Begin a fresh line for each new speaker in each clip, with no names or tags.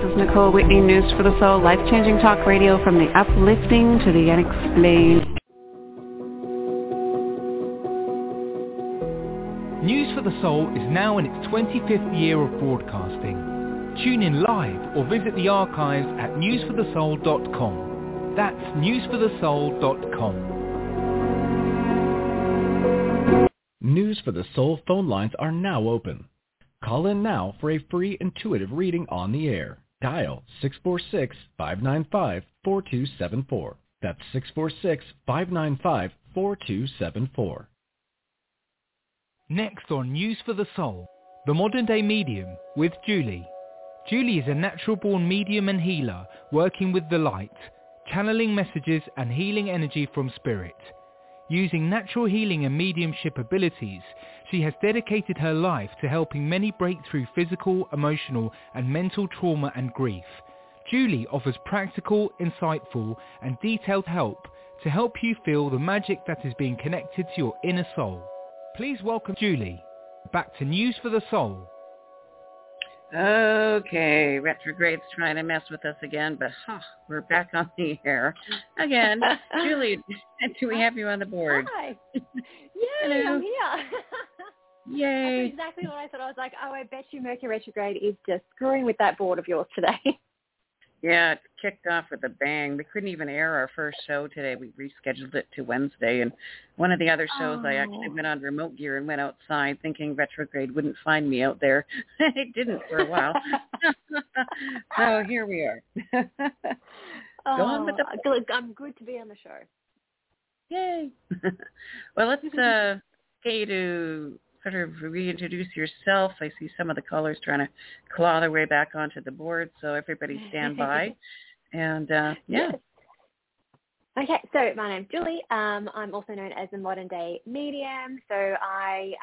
is Nicole Whitney, News for the Soul, life-changing talk radio from the uplifting to the unexplained.
News for the Soul is now in its 25th year of broadcasting. Tune in live or visit the archives at newsforthesoul.com. That's newsforthesoul.com.
News for the Soul phone lines are now open. Call in now for a free intuitive reading on the air. Dial 646-595-4274. That's 646-595-4274.
Next on News for the Soul, The Modern Day Medium with Julie. Julie is a natural-born medium and healer working with the light, channeling messages and healing energy from spirit. Using natural healing and mediumship abilities, she has dedicated her life to helping many break through physical, emotional, and mental trauma and grief. Julie offers practical, insightful, and detailed help to help you feel the magic that is being connected to your inner soul. Please welcome Julie. Back to News for the Soul.
Okay, retrograde's trying to mess with us again, but we're back on the air again. Julie, do we have you on the board?
Hi. Yay,
hello.
I'm here.
Yay.
That's exactly what I thought. I was like, I bet you Mercury retrograde is just screwing with that board of yours today.
Yeah, it kicked off with a bang. We couldn't even air our first show today. We rescheduled it to Wednesday. And one of the other shows, I actually went on remote gear and went outside thinking retrograde wouldn't find me out there. It didn't for a while. So here we are. Going with the...
I'm good to be on the show.
Yay. Well, let's get you to sort of reintroduce yourself. I see some of the callers trying to claw their way back onto the board, so everybody stand by. And, yeah.
Yes. Okay, so my name's Julie. I'm also known as the Modern Day Medium. So I,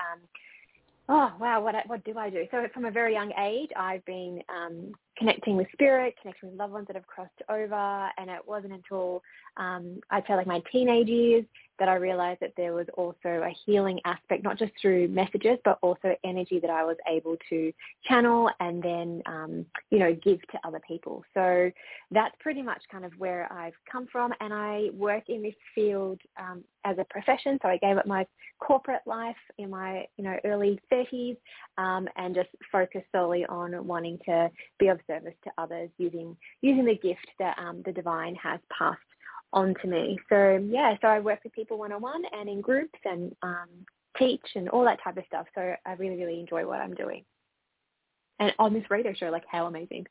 what do I do? So from a very young age, I've been connecting with spirit, connecting with loved ones that have crossed over, and it wasn't until I'd say like my teenage years that I realized that there was also a healing aspect, not just through messages, but also energy that I was able to channel and then, give to other people. So that's pretty much kind of where I've come from. And I work in this field as a profession. So I gave up my corporate life in my, early 30s and just focused solely on wanting to be of service to others using the gift that the divine has passed on to me. So I work with people one-on-one and in groups and teach and all that type of stuff. So I really, really enjoy what I'm doing. And on this radio show, like, how amazing.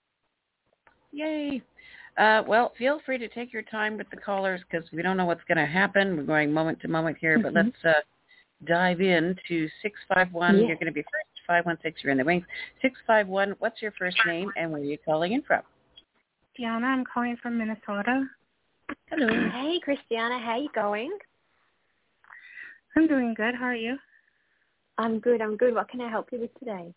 Yay. Well, feel free to take your time with the callers because we don't know what's going to happen. We're going moment to moment here, but let's dive into 651. You're going to be first. 516, you're in the wings. 651, what's your first name and where are you calling in from?
Diana, I'm calling from Minnesota.
Hello.
Hey, Christiana. How you going?
I'm doing good. How are you?
I'm good. What can I help you with today?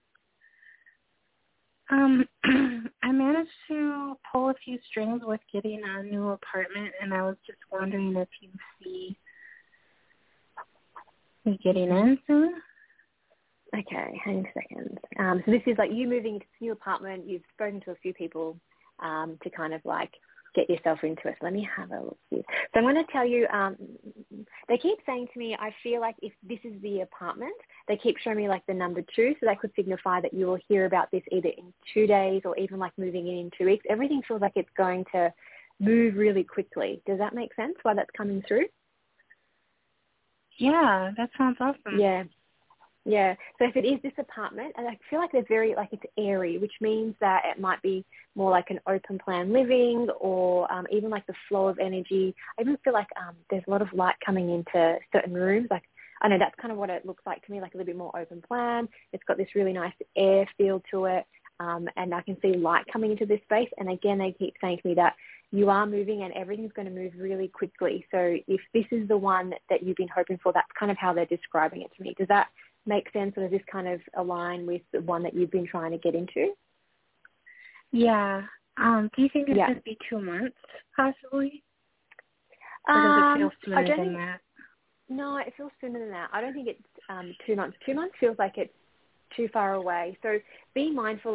I managed to pull a few strings with getting a new apartment, and I was just wondering if you see me getting in soon.
Okay, hang on a second. So this is like you moving into this new apartment. You've spoken to a few people to kind of like get yourself into it. So let me have a look here. So I'm going to tell you, they keep saying to me, I feel like if this is the apartment, they keep showing me like the number 2. So that could signify that you will hear about this either in 2 days or even like moving in 2 weeks. Everything feels like it's going to move really quickly. Does that make sense why that's coming through?
Yeah, that sounds awesome.
Yeah. So if it is this apartment, and I feel like they're very, like it's airy, which means that it might be more like an open plan living or even like the flow of energy. I even feel like there's a lot of light coming into certain rooms. Like, I know that's kind of what it looks like to me, like a little bit more open plan. It's got this really nice air feel to it. And I can see light coming into this space. And again, they keep saying to me that you are moving and everything's going to move really quickly. So if this is the one that you've been hoping for, that's kind of how they're describing it to me. Does that make sense, or does this kind of align with the one that you've been trying to get into?
Yeah. Do you think it could be 2 months, possibly? Or does it feel sooner than that?
No, it feels sooner than that. I don't think it's 2 months. 2 months feels like it's too far away. So be mindful, like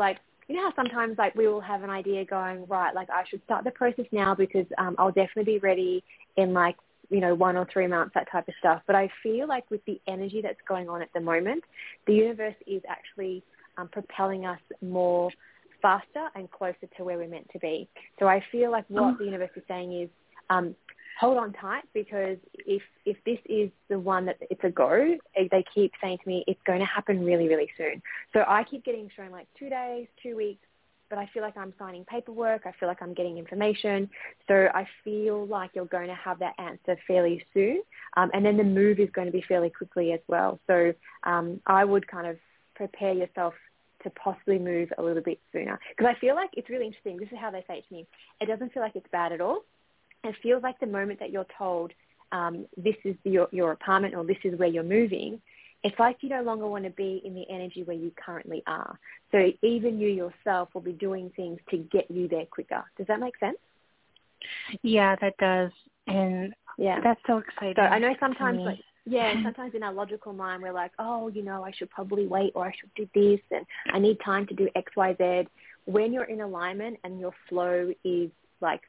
you know how sometimes like we will have an idea going, right, like I should start the process now because I'll definitely be ready in like, 1 or 3 months, that type of stuff. But I feel like with the energy that's going on at the moment, the universe is actually propelling us more faster and closer to where we're meant to be. So I feel like what the universe is saying is hold on tight, because if this is the one that it's a go, they keep saying to me it's going to happen really, really soon. So I keep getting shown like 2 days, 2 weeks, but I feel like I'm signing paperwork. I feel like I'm getting information. So I feel like you're going to have that answer fairly soon. And then the move is going to be fairly quickly as well. So I would kind of prepare yourself to possibly move a little bit sooner. Because I feel like it's really interesting. This is how they say it to me. It doesn't feel like it's bad at all. It feels like the moment that you're told this is your apartment or this is where you're moving, it's like you no longer want to be in the energy where you currently are. So even you yourself will be doing things to get you there quicker. Does that make sense?
Yeah, that does. And that's so exciting.
So I know sometimes sometimes in our logical mind we're like, I should probably wait, or I should do this, and I need time to do X, Y, Z. When you're in alignment and your flow is like,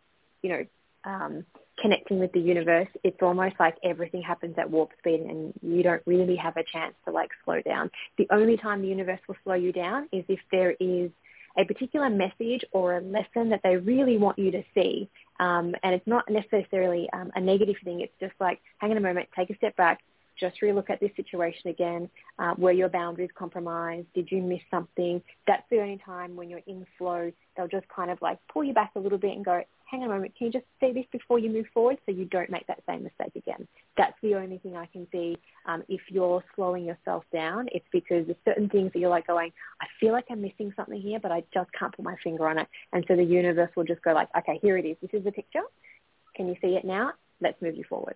connecting with the universe, it's almost like everything happens at warp speed and you don't really have a chance to like slow down. The only time the universe will slow you down is if there is a particular message or a lesson that they really want you to see. And it's not necessarily a negative thing. It's just like, hang on a moment, take a step back, just relook at this situation again. Were your boundaries compromised? Did you miss something? That's the only time when you're in flow, they'll just kind of like pull you back a little bit and go, hang on a moment, can you just see this before you move forward so you don't make that same mistake again? That's the only thing I can see. If you're slowing yourself down, it's because there's certain things that you're like going, I feel like I'm missing something here, but I just can't put my finger on it. And so the universe will just go like, okay, here it is. This is the picture. Can you see it now? Let's move you forward.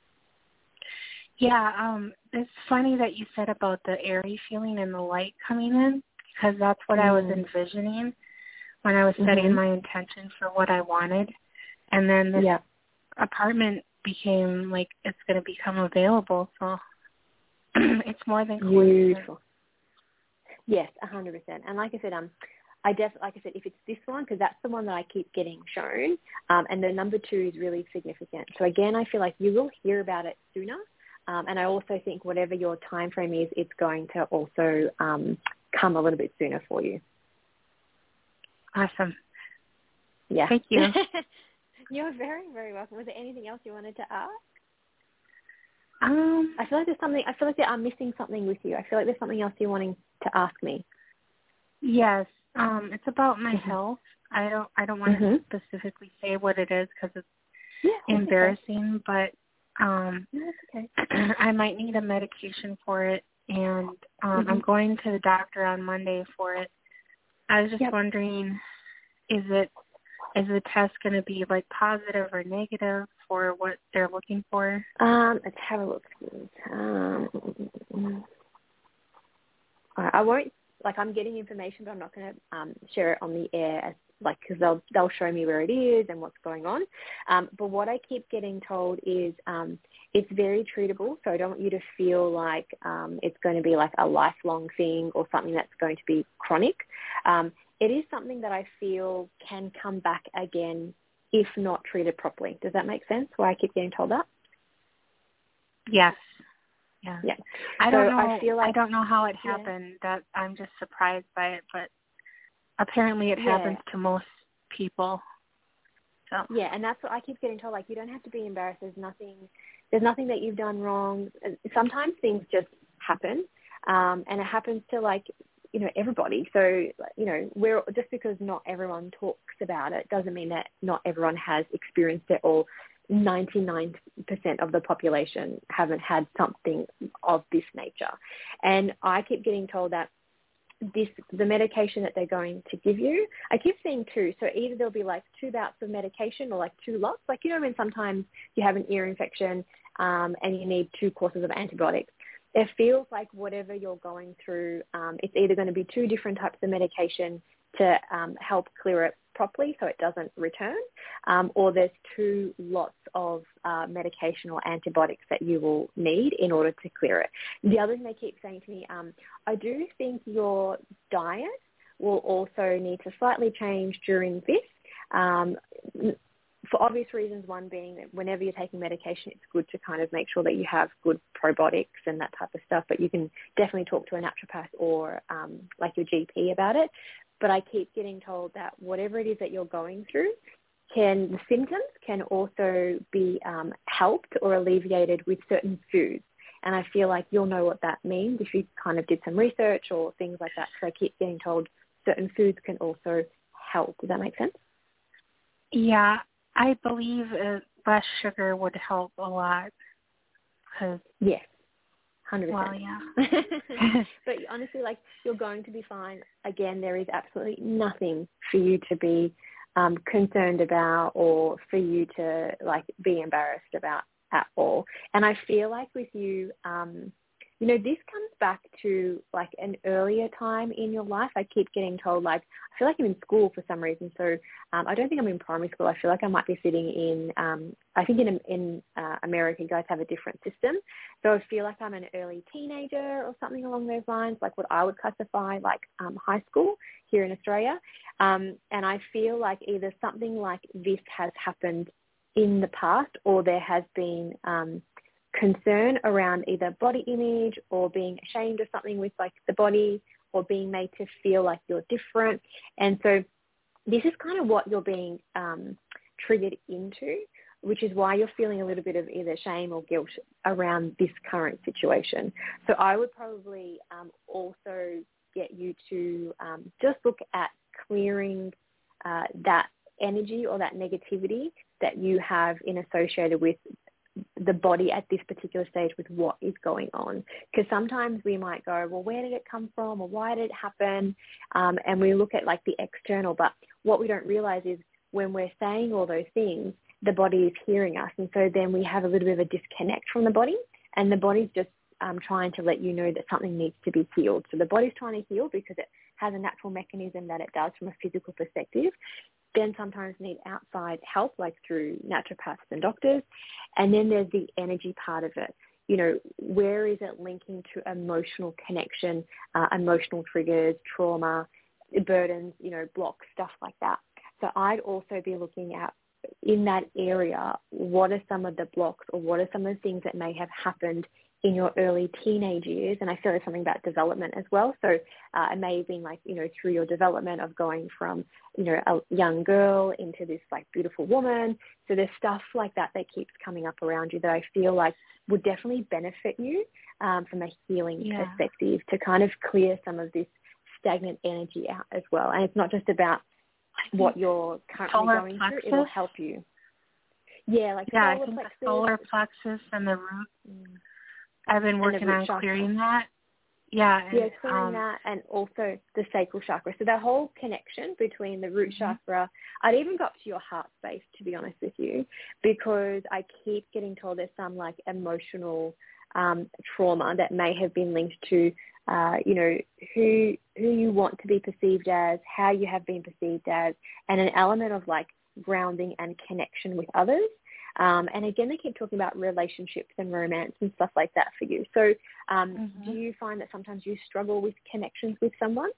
Yeah, it's funny that you said about the airy feeling and the light coming in, because that's what I was envisioning when I was setting my intention for what I wanted. And then this apartment became like it's going to become available. So it's more than
beautiful. Yes, 100%. And like I said, if it's this one, because that's the one that I keep getting shown, and the number 2 is really significant. So again, I feel like you will hear about it sooner. And I also think whatever your time frame is, it's going to also come a little bit sooner for you.
Awesome.
Yeah.
Thank you.
You're very, very welcome. Was there anything else you wanted to ask?
I
feel like I'm missing something with you. I feel like there's something else you're wanting to ask me.
Yes. It's about my health. I don't want to specifically say what it is because it's embarrassing, but
that's okay.
I might need a medication for it, and I'm going to the doctor on Monday for it. I was just wondering, is the test going to be like positive or negative for what they're looking for?
Let's have a look. I won't, I'm getting information, but I'm not going to share it on the air because they'll show me where it is and what's going on. But what I keep getting told is it's very treatable, so I don't want you to feel like it's going to be like a lifelong thing or something that's going to be chronic. It is something that I feel can come back again if not treated properly. Does that make sense, why I keep getting told that?
Yes. Yeah. I don't know. I don't know how it happened. That I'm just surprised by it, but apparently it happens to most people. So. Yeah, and that's what I keep getting told. Like, you don't have to be embarrassed. There's nothing that you've done wrong. Sometimes things just happen, and it happens to everybody. So just because not everyone talks about it doesn't mean that not everyone has experienced it, or 99% of the population haven't had something of this nature. And I keep getting told that the medication that they're going to give you, I keep seeing 2. So either there'll be 2 bouts of medication or 2 lots. When sometimes you have an ear infection and you need 2 courses of antibiotics. It feels like whatever you're going through, it's either going to be 2 different types of medication to help clear it properly so it doesn't return, or there's 2 lots of medication or antibiotics that you will need in order to clear it. The other thing they keep saying to me, I do think your diet
will also need to slightly change during this. For obvious reasons, one being that whenever you're taking medication, it's good to kind of make sure that you have good probiotics and that type of stuff, but you can definitely talk to a naturopath or like your GP about it. But I keep getting told that whatever it is that you're going through, the symptoms can also be helped or alleviated with certain foods. And I feel like you'll know what that means if you kind of did some research or things like that. So I keep getting told certain foods can also help. Does that make sense?
Yeah, I believe less sugar would help a lot.
Yes, 100%.
Well, yeah.
But honestly, like, you're going to be fine. Again, there is absolutely nothing for you to be concerned about or for you to, like, be embarrassed about at all. And I feel like with you, this comes back to like an earlier time in your life. I keep getting told, like, I feel like I'm in school for some reason. So I don't think I'm in primary school. I feel like I might be sitting in, I think in America, you guys have a different system. So I feel like I'm an early teenager or something along those lines, like what I would classify like high school here in Australia. And I feel like either something like this has happened in the past, or there has been concern around either body image or being ashamed of something with like the body, or being made to feel like you're different. And so this is kind of what you're being triggered into, which is why you're feeling a little bit of either shame or guilt around this current situation. So I would probably also get you to just look at clearing that energy or that negativity that you have associated with the body at this particular stage with what is going on. Because sometimes we might go, well, where did it come from, or why did it happen? And we look at like the external, but what we don't realize is when we're saying all those things, the body is hearing us. And so then we have a little bit of a disconnect from the body, and the body's just trying to let you know that something needs to be healed. So the body's trying to heal because it has a natural mechanism that it does from a physical perspective. Then sometimes need outside help, like through naturopaths and doctors. And then there's the energy part of it. Where is it linking to emotional connection, emotional triggers, trauma, burdens, blocks, stuff like that. So I'd also be looking at, in that area, what are some of the blocks, or what are some of the things that may have happened in your early teenage years. And I feel there's something about development as well. So it may have been like, through your development of going from, a young girl into this like beautiful woman. So there's stuff like that keeps coming up around you that I feel like would definitely benefit you from a healing perspective, to kind of clear some of this stagnant energy out as well. And it's not just about what you're currently going through, it'll help you. Yeah, like
I think the solar plexus and the root. I've been working on clearing that.
Clearing that, and also the sacral chakra. So the whole connection between the root chakra, I'd even got to your heart space, to be honest with you, because I keep getting told there's some like emotional trauma that may have been linked to, who you want to be perceived as, how you have been perceived as, and an element of like grounding and connection with others. And again, they keep talking about relationships and romance and stuff like that for you. So do you find that sometimes you struggle with connections with someone,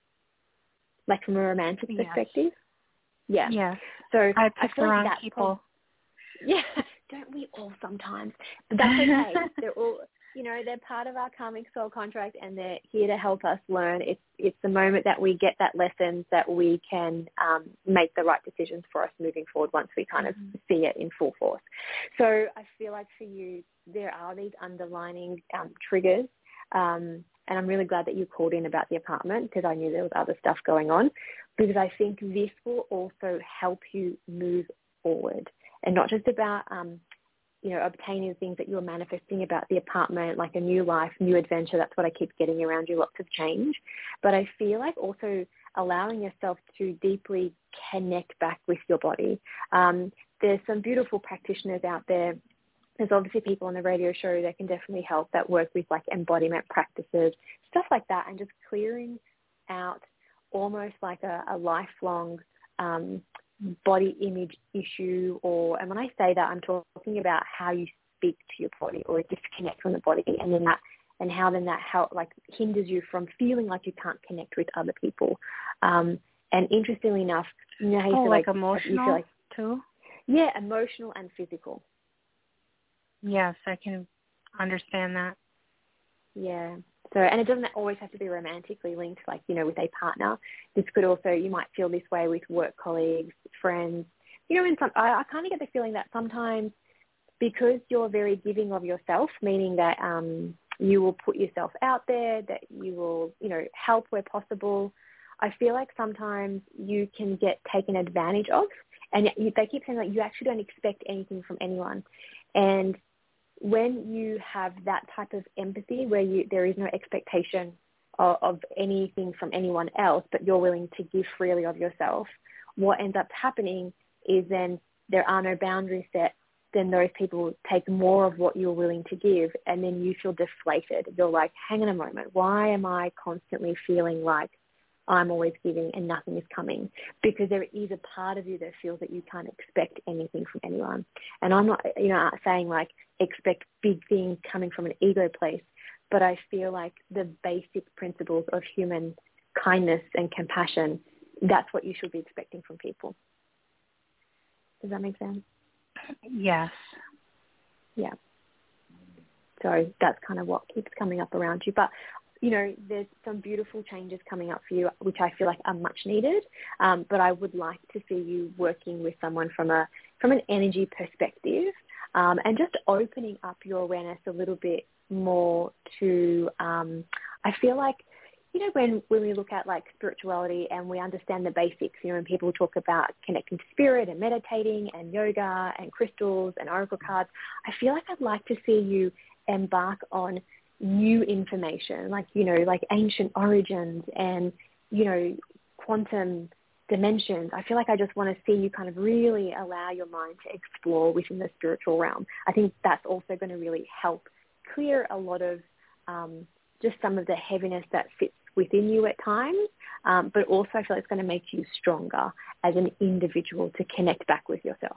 like from a romantic perspective? Yeah.
Yeah.
So
I pick the wrong people.
Don't we all sometimes? But that's okay. They're all, they're part of our karmic soul contract, and they're here to help us learn. It's the moment that we get that lesson that we can make the right decisions for us moving forward once we kind of see it in full force. So I feel like for you, there are these underlining triggers, and I'm really glad that you called in about the apartment, because I knew there was other stuff going on, because I think this will also help you move forward, and not just about obtaining things that you're manifesting about the apartment, like a new life, new adventure. That's what I keep getting around you, lots of change. But I feel like also allowing yourself to deeply connect back with your body. There's some beautiful practitioners out there. There's obviously people on the radio show that can definitely help, that work with like embodiment practices, stuff like that, and just clearing out almost like a lifelong body image issue, and when I say that, I'm talking about how you speak to your body or disconnect from the body, and then that and how then that hinders you from feeling like you can't connect with other people. And interestingly enough, how you feel
like emotional, you feel like, too?
Yeah, emotional and physical.
Yes, I can understand that.
Yeah. So, and it doesn't always have to be romantically linked, with a partner. This could also, you might feel this way with work colleagues, friends. I kind of get the feeling that sometimes because you're very giving of yourself, meaning that you will put yourself out there, that you will, help where possible, I feel like sometimes you can get taken advantage of. And they keep saying you actually don't expect anything from anyone. And when you have that type of empathy where there is no expectation of anything from anyone else, but you're willing to give freely of yourself, what ends up happening is then there are no boundaries set. Then those people take more of what you're willing to give, and then you feel deflated. You're like, hang on a moment, why am I constantly feeling like I'm always giving and nothing is coming? Because there is a part of you that feels that you can't expect anything from anyone. And I'm not, saying expect big things coming from an ego place, but I feel like the basic principles of human kindness and compassion, that's what you should be expecting from people. Does that make sense?
Yes.
Yeah. So that's kind of what keeps coming up around you. But there's some beautiful changes coming up for you, which I feel like are much needed. But I would like to see you working with someone from an energy perspective, and just opening up your awareness a little bit more to, I feel like, when we look at spirituality and we understand the basics, when people talk about connecting to spirit and meditating and yoga and crystals and oracle cards, I feel like I'd like to see you embark on new information, like ancient origins and, quantum dimensions. I feel like I just want to see you kind of really allow your mind to explore within the spiritual realm. I think that's also going to really help clear a lot of just some of the heaviness that sits within you at times, but also I feel like it's going to make you stronger as an individual to connect back with yourself.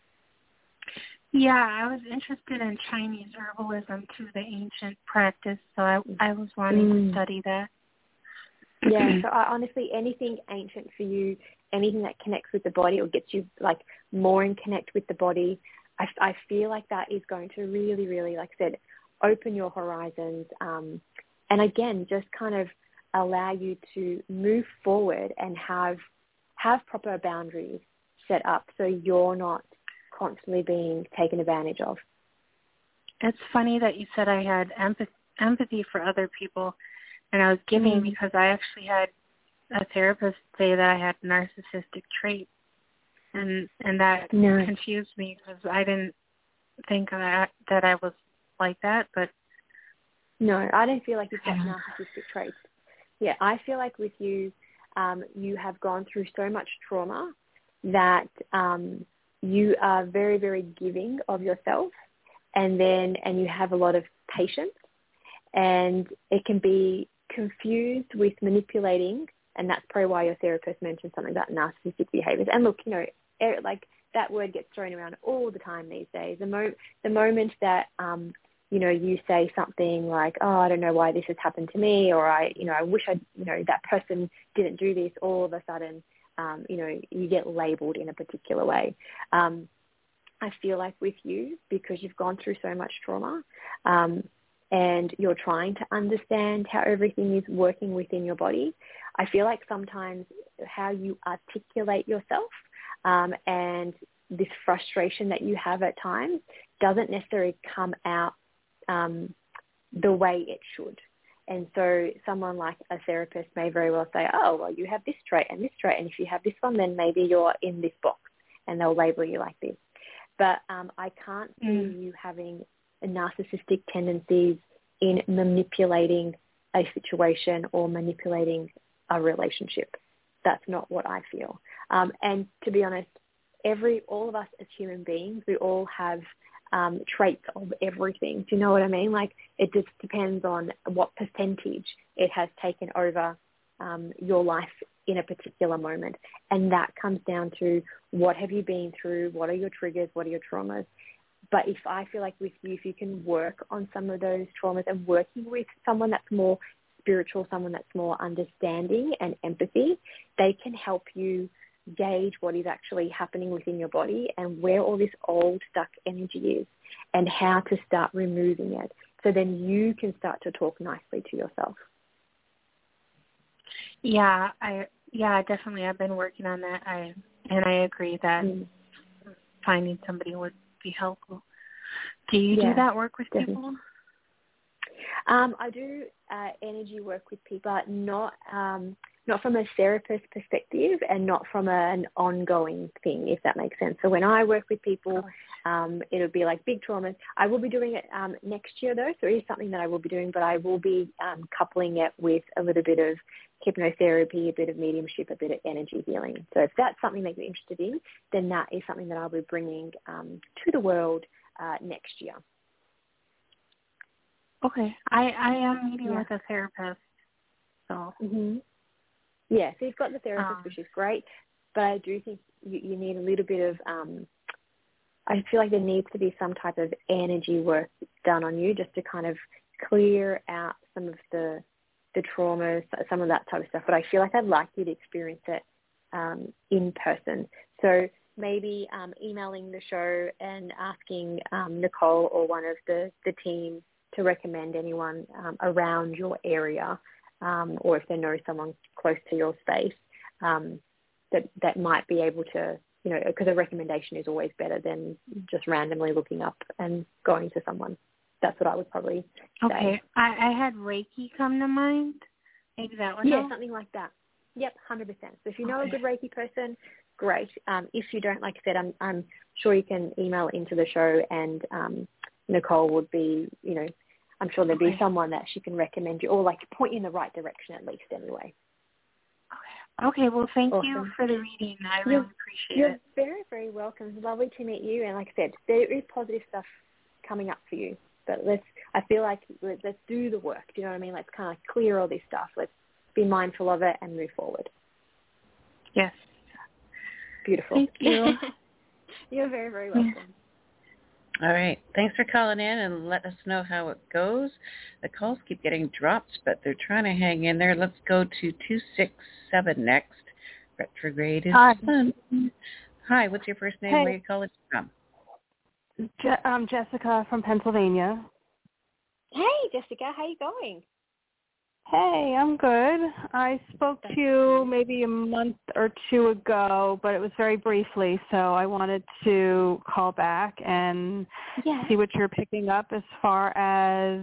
Yeah, I was interested in Chinese herbalism too, the ancient practice, so I was wanting to study that.
Yeah, so honestly, anything ancient for you, anything that connects with the body or gets you more in connect with the body, I feel like that is going to really, really, like I said, open your horizons, and again, just kind of allow you to move forward and have proper boundaries set up so you're not constantly being taken advantage of.
It's funny that you said I had empathy for other people, and I was giving because I actually had a therapist say that I had narcissistic traits, and that confused me because I didn't think that I was like that. But
no, I don't feel like you've got narcissistic traits. Yeah, I feel like with you, you have gone through so much trauma that you are very, very giving of yourself, and you have a lot of patience, and it can be confused with manipulating, and that's probably why your therapist mentioned something about narcissistic behaviors. And look, that word gets thrown around all the time these days. The moment that you say something like, oh, I don't know why this has happened to me, or I wish that person didn't do this, all of a sudden, you get labeled in a particular way. I feel like with you, because you've gone through so much trauma, and you're trying to understand how everything is working within your body, I feel like sometimes how you articulate yourself, and this frustration that you have at times doesn't necessarily come out the way it should. And so someone like a therapist may very well say, oh, well, you have this trait and this trait, and if you have this one, then maybe you're in this box, and they'll label you like this. But I can't see you having narcissistic tendencies in manipulating a situation or manipulating a relationship. That's not what I feel. And to be honest, all of us as human beings, we all have traits of everything. Do you know what I mean? Like, it just depends on what percentage it has taken over your life in a particular moment. And that comes down to what have you been through, what are your triggers, what are your traumas. But if I feel like with you, if you can work on some of those traumas and working with someone that's more spiritual, someone that's more understanding and empathy, they can help you gauge what is actually happening within your body and where all this old stuck energy is and how to start removing it. So then you can start to talk nicely to yourself.
Yeah, definitely. I've been working on that. I agree that finding somebody would be helpful. Do you do that work with people?
I do energy work with people, but not from a therapist perspective and not from an ongoing thing, if that makes sense. So when I work with people, it'll be like big traumas. I will be doing it next year, though, so it is something that I will be doing, but I will be coupling it with a little bit of hypnotherapy, a bit of mediumship, a bit of energy healing. So if that's something that you're interested in, then that is something that I'll be bringing to the world next year.
Okay. I am meeting with a therapist, so...
Yeah, so you've got the therapist, which is great, but I do think you need a little bit of, I feel like there needs to be some type of energy work done on you just to kind of clear out some of the traumas, some of that type of stuff. But I feel like I'd like you to experience it in person. So maybe emailing the show and asking Nicole or one of the team to recommend anyone around your area, or if they know someone close to your space that might be able to, because a recommendation is always better than just randomly looking up and going to someone. That's what I would probably say.
Okay. I had Reiki come to mind. Maybe that one.
Yeah, something like that. Yep, 100%. So if you know a good Reiki person, great. If you don't, like I said, I'm sure you can email into the show and Nicole would be, I'm sure there'd be someone that she can recommend you or like point you in the right direction at least anyway.
Okay, well, thank you for the reading. I really appreciate it.
You're very, very welcome. It's lovely to meet you. And like I said, there is positive stuff coming up for you. But I feel like let's do the work. Do you know what I mean? Let's kind of clear all this stuff. Let's be mindful of it and move forward.
Yes.
Beautiful.
Thank you.
You're very, very welcome.
All right. Thanks for calling in and let us know how it goes. The calls keep getting dropped, but they're trying to hang in there. Let's go to 267 next. Retrograde is fun. Hi, what's your first name?
Hey.
Where are you calling from?
I'm Jessica from Pennsylvania.
Hey, Jessica. How you going?
Hey, I'm good. I spoke to you maybe a month or two ago, but it was very briefly, so I wanted to call back and see what you're picking up as far as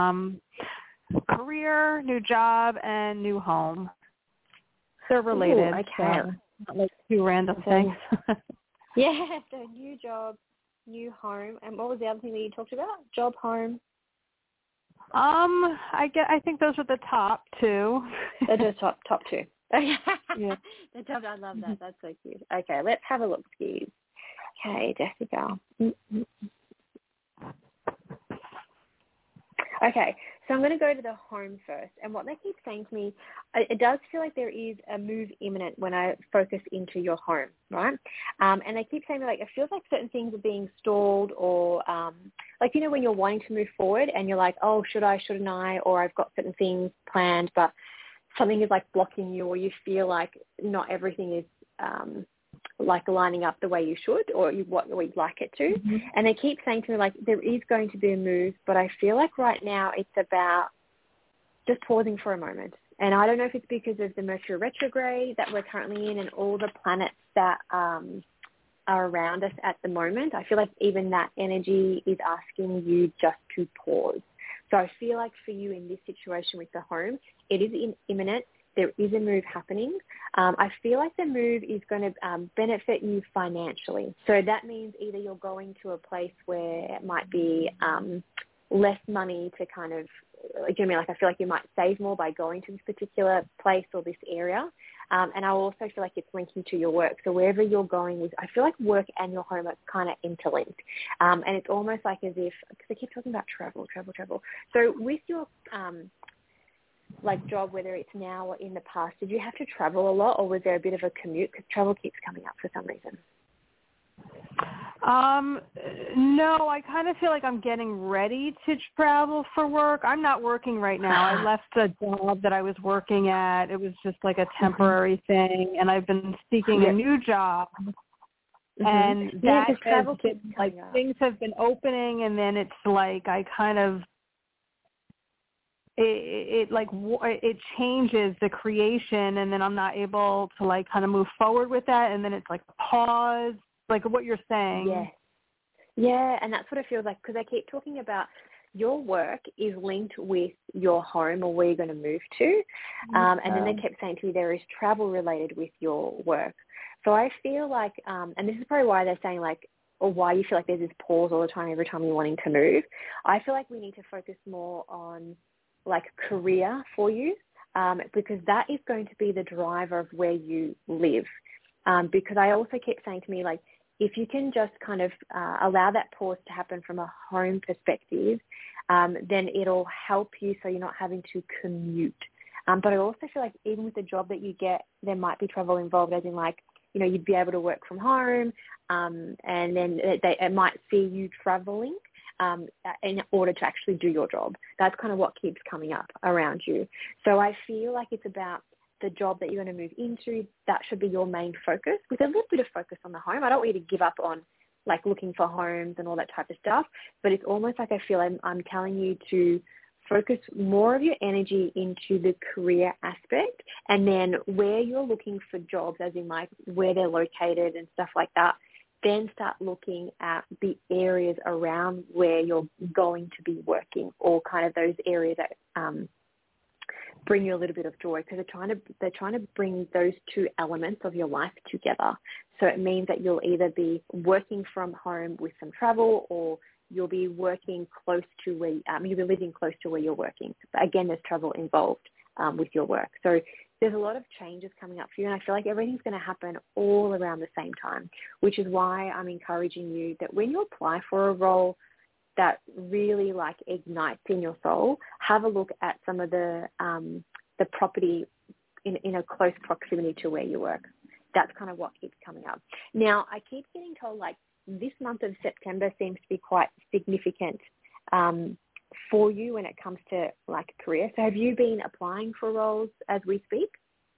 career, new job, and new home. They're related.
Ooh, okay.
So not like two random things.
Yeah, so new job, new home. And what was the other thing that you talked about? Job, home?
I think those are the top two.
They're just top two.
Yeah.
The top, I love that. That's so cute. Okay, let's have a look, Steve. Okay, Jessica. Okay, so I'm going to go to the home first. And what they keep saying to me, it does feel like there is a move imminent when I focus into your home, right? And they keep saying, like, it feels like certain things are being stalled or, like, when you're wanting to move forward and you're like, oh, should I, shouldn't I? Or I've got certain things planned, but something is, like, blocking you or you feel like not everything is, like lining up the way you should or what you'd like it to. Mm-hmm. And they keep saying to me, like, there is going to be a move, but I feel like right now it's about just pausing for a moment. And I don't know if it's because of the Mercury retrograde that we're currently in and all the planets that are around us at the moment. I feel like even that energy is asking you just to pause. So I feel like for you in this situation with the home, it is imminent. There is a move happening. I feel like the move is going to benefit you financially. So that means either you're going to a place where it might be less money to kind of, like, I feel like you might save more by going to this particular place or this area. And I also feel like it's linking to your work. So wherever you're going with, I feel like work and your home are kind of interlinked. And it's almost like as if, because they keep talking about travel. So with your like job, whether it's now or in the past, did you have to travel a lot or was there a bit of a commute? Because travel keeps coming up for some reason.
No, I kind of feel like I'm getting ready to travel for work. I'm not working right now. I left the job that I was working at. It was just like a temporary thing, and I've been seeking a new job. And that has been, like, things have been opening, and then it's like I kind of it changes the creation, and then I'm not able to like kind of move forward with that, and then it's like a pause, like what you're saying.
Yeah, and that's what it feels like, because I keep talking about your work is linked with your home or where you're going to move to, and then they kept saying to me there is travel related with your work. So I feel like, and this is probably why they're saying like, or why you feel like there's this pause all the time every time you're wanting to move. I feel like we need to focus more on like career for you, because that is going to be the driver of where you live. Because I also keep saying to me, like, if you can just kind of allow that pause to happen from a home perspective, then it'll help you so you're not having to commute. But I also feel like even with the job that you get, there might be travel involved, as in like, you know, you'd be able to work from home, and then it might see you traveling in order to actually do your job. That's kind of what keeps coming up around you. So I feel like it's about the job that you're going to move into. That should be your main focus, with a little bit of focus on the home. I don't want you to give up on like looking for homes and all that type of stuff, but it's almost like I feel I'm telling you to focus more of your energy into the career aspect, and then where you're looking for jobs, as in like where they're located and stuff like that, then start looking at the areas around where you're going to be working, or kind of those areas that bring you a little bit of joy, because they're trying to bring those two elements of your life together. So it means that you'll either be working from home with some travel, or you'll be working close to where you'll be living close to where you're working. But again, there's travel involved with your work. So there's a lot of changes coming up for you, and I feel like everything's going to happen all around the same time, which is why I'm encouraging you that when you apply for a role that really like ignites in your soul, have a look at some of the property in a close proximity to where you work. That's kind of what keeps coming up. Now, I keep getting told like this month of September seems to be quite significant for you when it comes to like career. So have you been applying for roles as we speak?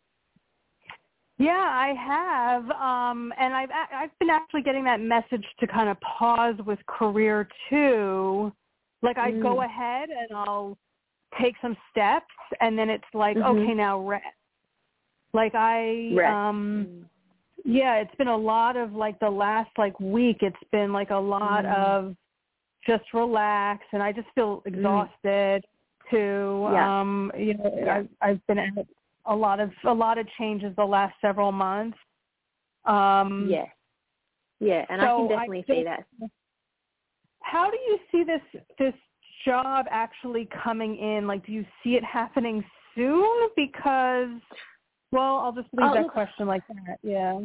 Yeah, I have, and I've been actually getting that message to kind of pause with career too. Like I go ahead and I'll take some steps, and then it's like, okay, now rest. Like it's been a lot of like the last like week. It's been like a lot of just relax, and I just feel exhausted too. I've been at a lot of changes the last several months. And so
I can definitely see that.
How do you see this job actually coming in? Like, do you see it happening soon? Because, well, I'll just leave that question like that. Yeah.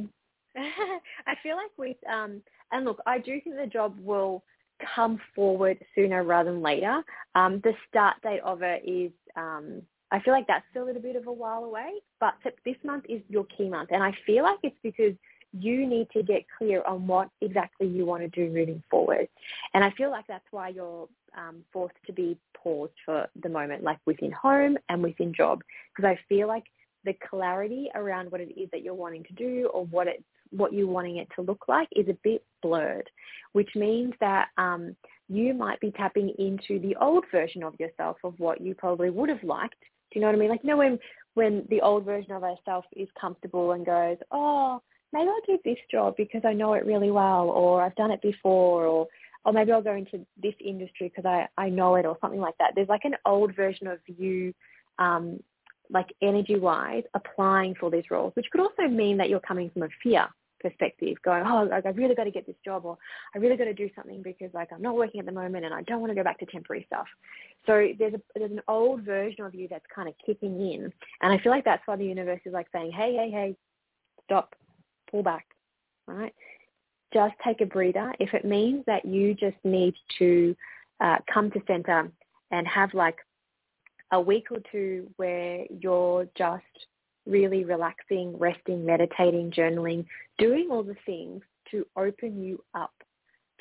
I feel like with and look, I do think the job will come forward sooner rather than later. The start date of it is I feel like that's still a little bit of a while away, but this month is your key month, and I feel like it's because you need to get clear on what exactly you want to do moving forward. And I feel like that's why you're forced to be paused for the moment, like within home and within job, because I feel like the clarity around what it is that you're wanting to do, or what you're wanting it to look like, is a bit blurred, which means that you might be tapping into the old version of yourself of what you probably would have liked. Do you know what I mean? Like, you know, when the old version of ourselves is comfortable and goes, oh, maybe I'll do this job because I know it really well, or I've done it before, or maybe I'll go into this industry because I know it, or something like that. There's like an old version of you, like energy-wise, applying for these roles, which could also mean that you're coming from a fear perspective, going, oh, like, I've really got to get this job, or I really got to do something because like I'm not working at the moment and I don't want to go back to temporary stuff. So there's an old version of you that's kind of kicking in, and I feel like that's why the universe is like saying, hey, stop, pull back, right? Just take a breather. If it means that you just need to come to center and have like a week or two where you're just really relaxing, resting, meditating, journaling, doing all the things to open you up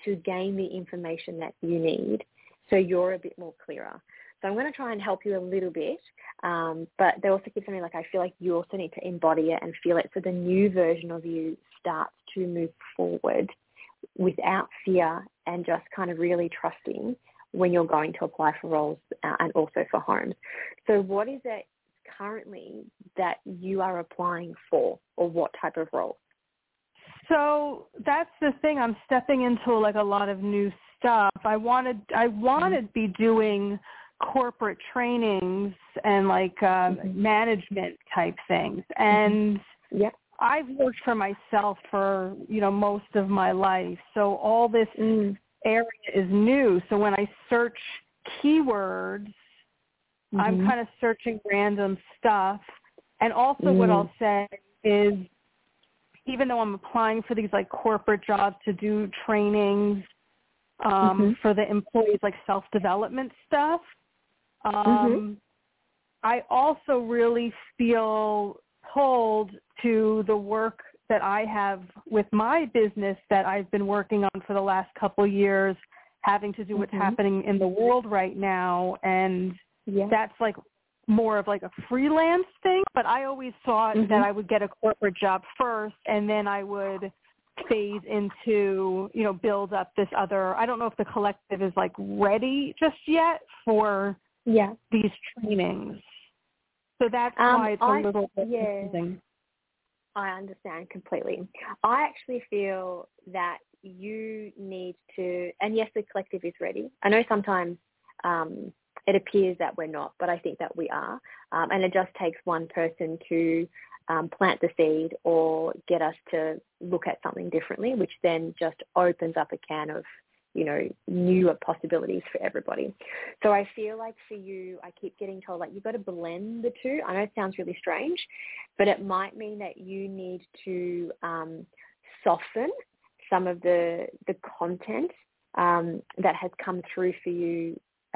to gain the information that you need so you're a bit more clearer. So I'm going to try and help you a little bit, but they also keep saying, like, I feel like you also need to embody it and feel it so the new version of you starts to move forward without fear and just kind of really trusting when you're going to apply for roles and also for homes. So what is it currently that you are applying for, or what type of role?
So that's the thing. I'm stepping into like a lot of new stuff. I wanted to be doing corporate trainings and like management type things. And I've worked for myself for, most of my life. So all this area is new. So when I search keywords, I'm kind of searching random stuff. And also what I'll say is, even though I'm applying for these like corporate jobs to do trainings for the employees, like self-development stuff, I also really feel pulled to the work that I have with my business that I've been working on for the last couple of years, having to do what's happening in the world right now. And that's like more of like a freelance thing, but I always thought that I would get a corporate job first and then I would phase into, build up this other, I don't know if the collective is like ready just yet for these trainings. So that's why it's a little bit confusing.
I understand completely. I actually feel that you need to, and yes, the collective is ready. I know sometimes it appears that we're not, but I think that we are. And it just takes one person to plant the seed or get us to look at something differently, which then just opens up a can of, newer possibilities for everybody. So I feel like for you, I keep getting told, like, you've got to blend the two. I know it sounds really strange, but it might mean that you need to soften some of the content that has come through for you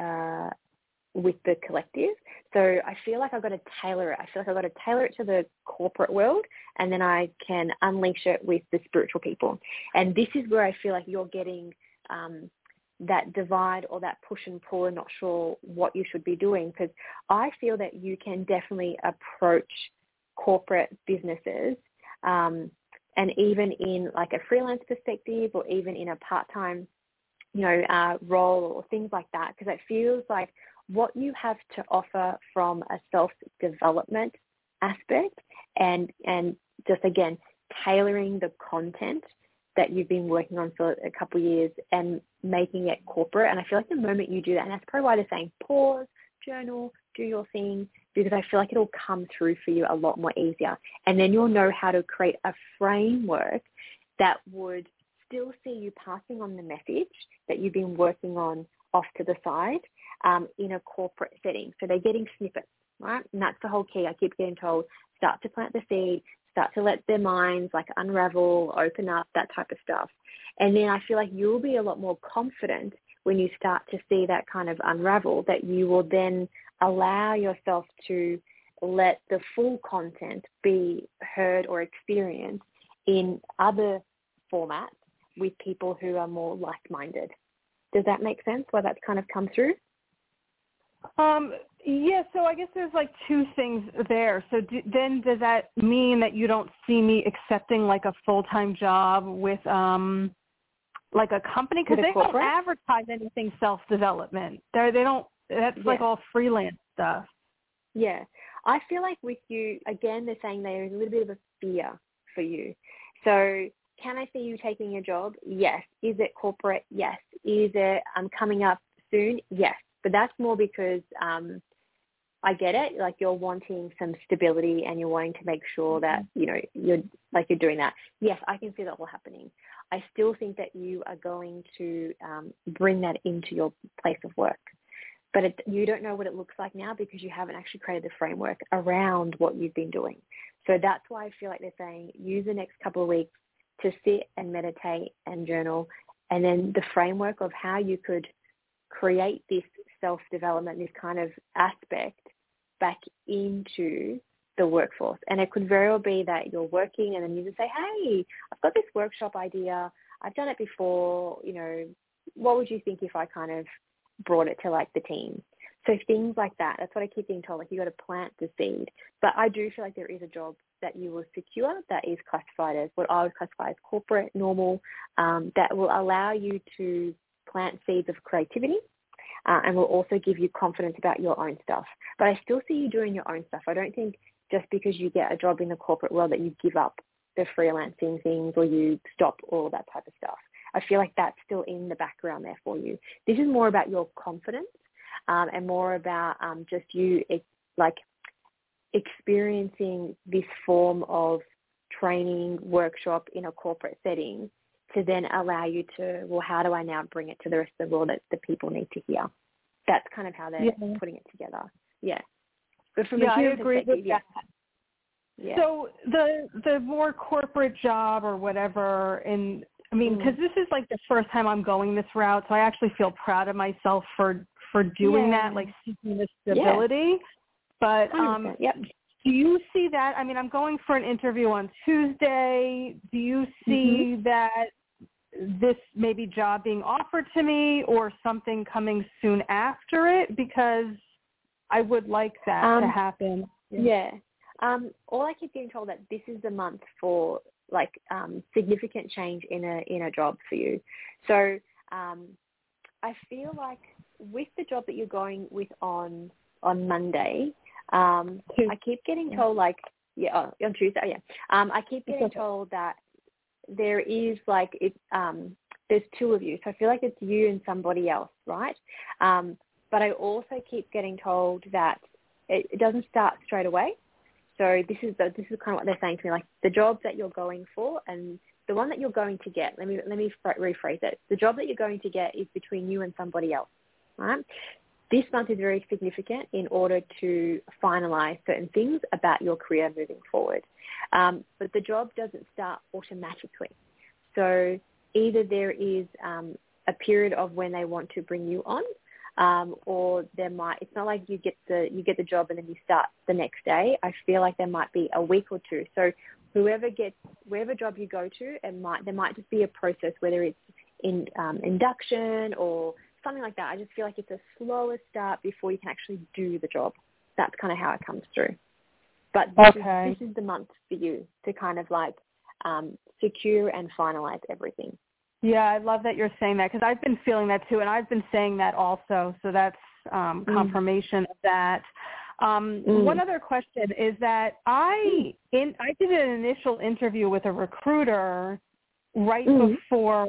with the collective. So I feel like I've got to tailor it. I feel like I've got to tailor it to the corporate world, and then I can unleash it with the spiritual people. And this is where I feel like you're getting that divide or that push and pull and not sure what you should be doing, because I feel that you can definitely approach corporate businesses and even in like a freelance perspective or even in a part-time role or things like that, because it feels like what you have to offer from a self-development aspect and just, again, tailoring the content that you've been working on for a couple of years and making it corporate. And I feel like the moment you do that, and that's probably why they're saying pause, journal, do your thing, because I feel like it'll come through for you a lot more easier. And then you'll know how to create a framework that would still see you passing on the message that you've been working on off to the side in a corporate setting. So they're getting snippets, right? And that's the whole key. I keep getting told, start to plant the seed, start to let their minds like unravel, open up, that type of stuff. And then I feel like you'll be a lot more confident when you start to see that kind of unravel, that you will then allow yourself to let the full content be heard or experienced in other formats with people who are more like-minded. Does that make sense, why that's kind of come through?
Yeah, so I guess there's like two things there. So then does that mean that you don't see me accepting like a full-time job with like a company? Because they don't advertise anything self-development. They don't, that's like all freelance stuff.
Yeah. I feel like with you, again, they're saying there is a little bit of a fear for you. So can I see you taking a job? Yes. Is it corporate? Yes. Is it coming up soon? Yes. But that's more because I get it. Like, you're wanting some stability and you're wanting to make sure that, you're doing that. Yes, I can see that all happening. I still think that you are going to bring that into your place of work. But you don't know what it looks like now because you haven't actually created the framework around what you've been doing. So that's why I feel like they're saying use the next couple of weeks to sit and meditate and journal, and then the framework of how you could create this self-development, this kind of aspect back into the workforce. And it could very well be that you're working and then you just say, hey, I've got this workshop idea. I've done it before, what would you think if I kind of brought it to like the team? So things like that, that's what I keep being told, like you got to plant the seed. But I do feel like there is a job that you will secure that is classified as what I would classify as corporate, normal, that will allow you to plant seeds of creativity and will also give you confidence about your own stuff. But I still see you doing your own stuff. I don't think just because you get a job in the corporate world that you give up the freelancing things or you stop all that type of stuff. I feel like that's still in the background there for you. This is more about your confidence and more about just you experiencing this form of training workshop in a corporate setting to then allow you to, well, how do I now bring it to the rest of the world that the people need to hear? That's kind of how they're putting it together. Yeah. But from a human perspective,
So the more corporate job or whatever, because this is like the first time I'm going this route, so I actually feel proud of myself for doing that, like seeking the stability. But do you see that? I mean, I'm going for an interview on Tuesday. Do you see that this maybe job being offered to me or something coming soon after it? Because I would like that to happen.
All I keep getting told that this is the month for significant change in a job for you. So I feel like with the job that you're going with on Monday, I keep getting told on Tuesday. I keep getting told that there is there's two of you. So I feel like it's you and somebody else, right? But I also keep getting told that it doesn't start straight away. So this is kind of what they're saying to me, like the job that you're going for and the one that you're going to get. Let me rephrase it. The job that you're going to get is between you and somebody else, right? This month is very significant in order to finalize certain things about your career moving forward. But the job doesn't start automatically. So either there is a period of when they want to bring you on, or it's not like you get the job and then you start the next day. I feel like there might be a week or two. So wherever job you go to, there might just be a process, whether it's in induction or something like that. I just feel like it's a slower start before you can actually do the job. That's kind of how it comes through. But this is the month for you to kind of secure and finalize everything.
Yeah, I love that you're saying that because I've been feeling that too, and I've been saying that also. So that's confirmation of that. One other question is that I did an initial interview with a recruiter right before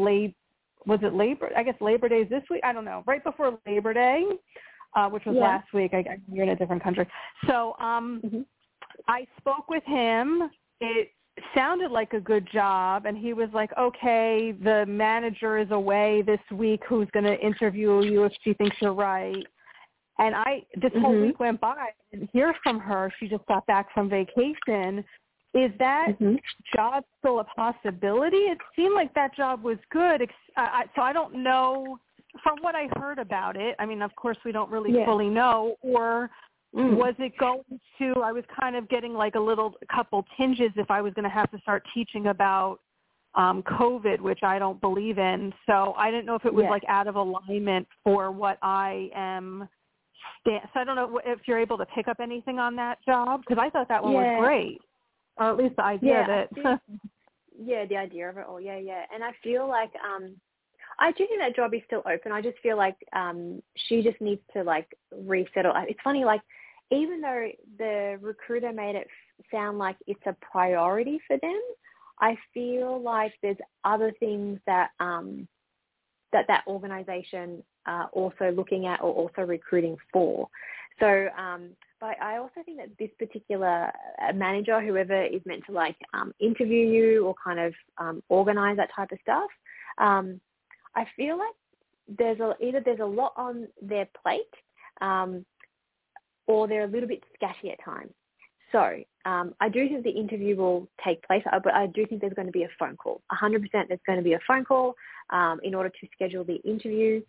Labor Day is this week? I don't know. Right before Labor Day, which was last week. You're in a different country. So I spoke with him. It sounded like a good job, and he was like, okay, the manager is away this week who's going to interview you if she thinks you're right. And this whole week went by. I didn't hear from her. She just got back from vacation. Is that job still a possibility? It seemed like that job was good. So I don't know. From what I heard about it, I mean, of course, we don't really fully know, or was it going to, I was kind of getting like a couple tinges if I was going to have to start teaching about COVID, which I don't believe in. So I didn't know if it was like out of alignment for what I am. So I don't know if you're able to pick up anything on that job, because I thought that one was great, or at least the idea of it.
The idea of it all. Yeah. And I feel like I do think that job is still open. I just feel like she just needs to resettle. It's funny, even though the recruiter made it sound like it's a priority for them, I feel like there's other things that that organization also looking at or also recruiting for. So, but I also think that this particular manager, whoever is meant to interview you or kind of organize that type of stuff, I feel like either there's a lot on their plate, or they're a little bit scatty at times. So I do think the interview will take place, but I do think there's going to be a phone call. 100% there's going to be a phone call in order to schedule the interview.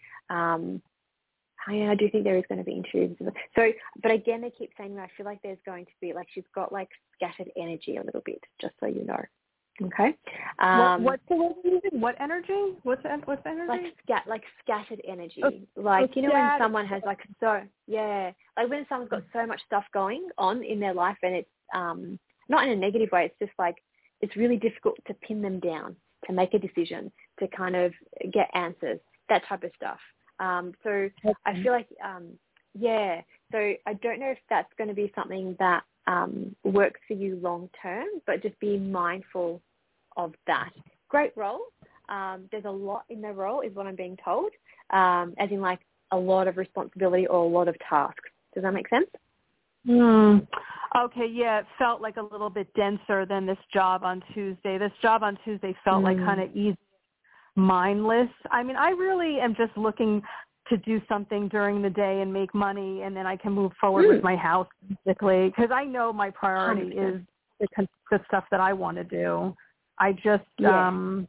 I do think there is going to be interviews. So, but again, they keep saying that I feel like there's going to be, she's got scattered energy a little bit, just so you know. Okay.
What's the word you're using? What energy? What's energy?
Like scattered energy. Like, you know, when someone has like when someone's got so much stuff going on in their life, and it's not in a negative way. It's just like it's really difficult to pin them down, to make a decision, to kind of get answers, that type of stuff. So I feel like So I don't know if that's going to be something that works for you long term, but just be mindful of that. Great role. There's a lot in the role is what I'm being told, as in like a lot of responsibility or a lot of tasks. Does that make sense?
Okay, yeah, it felt like a little bit denser than this job on Tuesday. This job on Tuesday felt like kind of easy, mindless. I mean, I really am just looking to do something during the day and make money, and then I can move forward with my house, basically, because I know my priority 100%. Is the stuff that I want to do. I just, you know,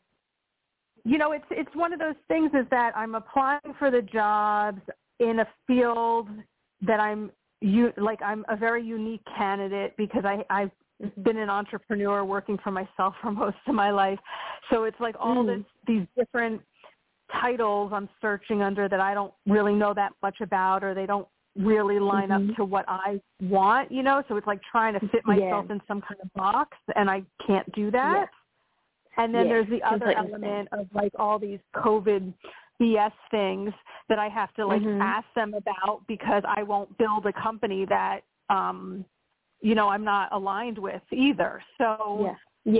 it's one of those things is that I'm applying for the jobs in a field that I'm a very unique candidate because I've been an entrepreneur working for myself for most of my life. So it's like all these different titles I'm searching under that I don't really know that much about, or they don't really line up to what I want, you know? So it's like trying to fit myself in some kind of box, and I can't do that. And then there's the other element of like all these COVID BS things that I have to like ask them about because I won't build a company that, you know, I'm not aligned with either. So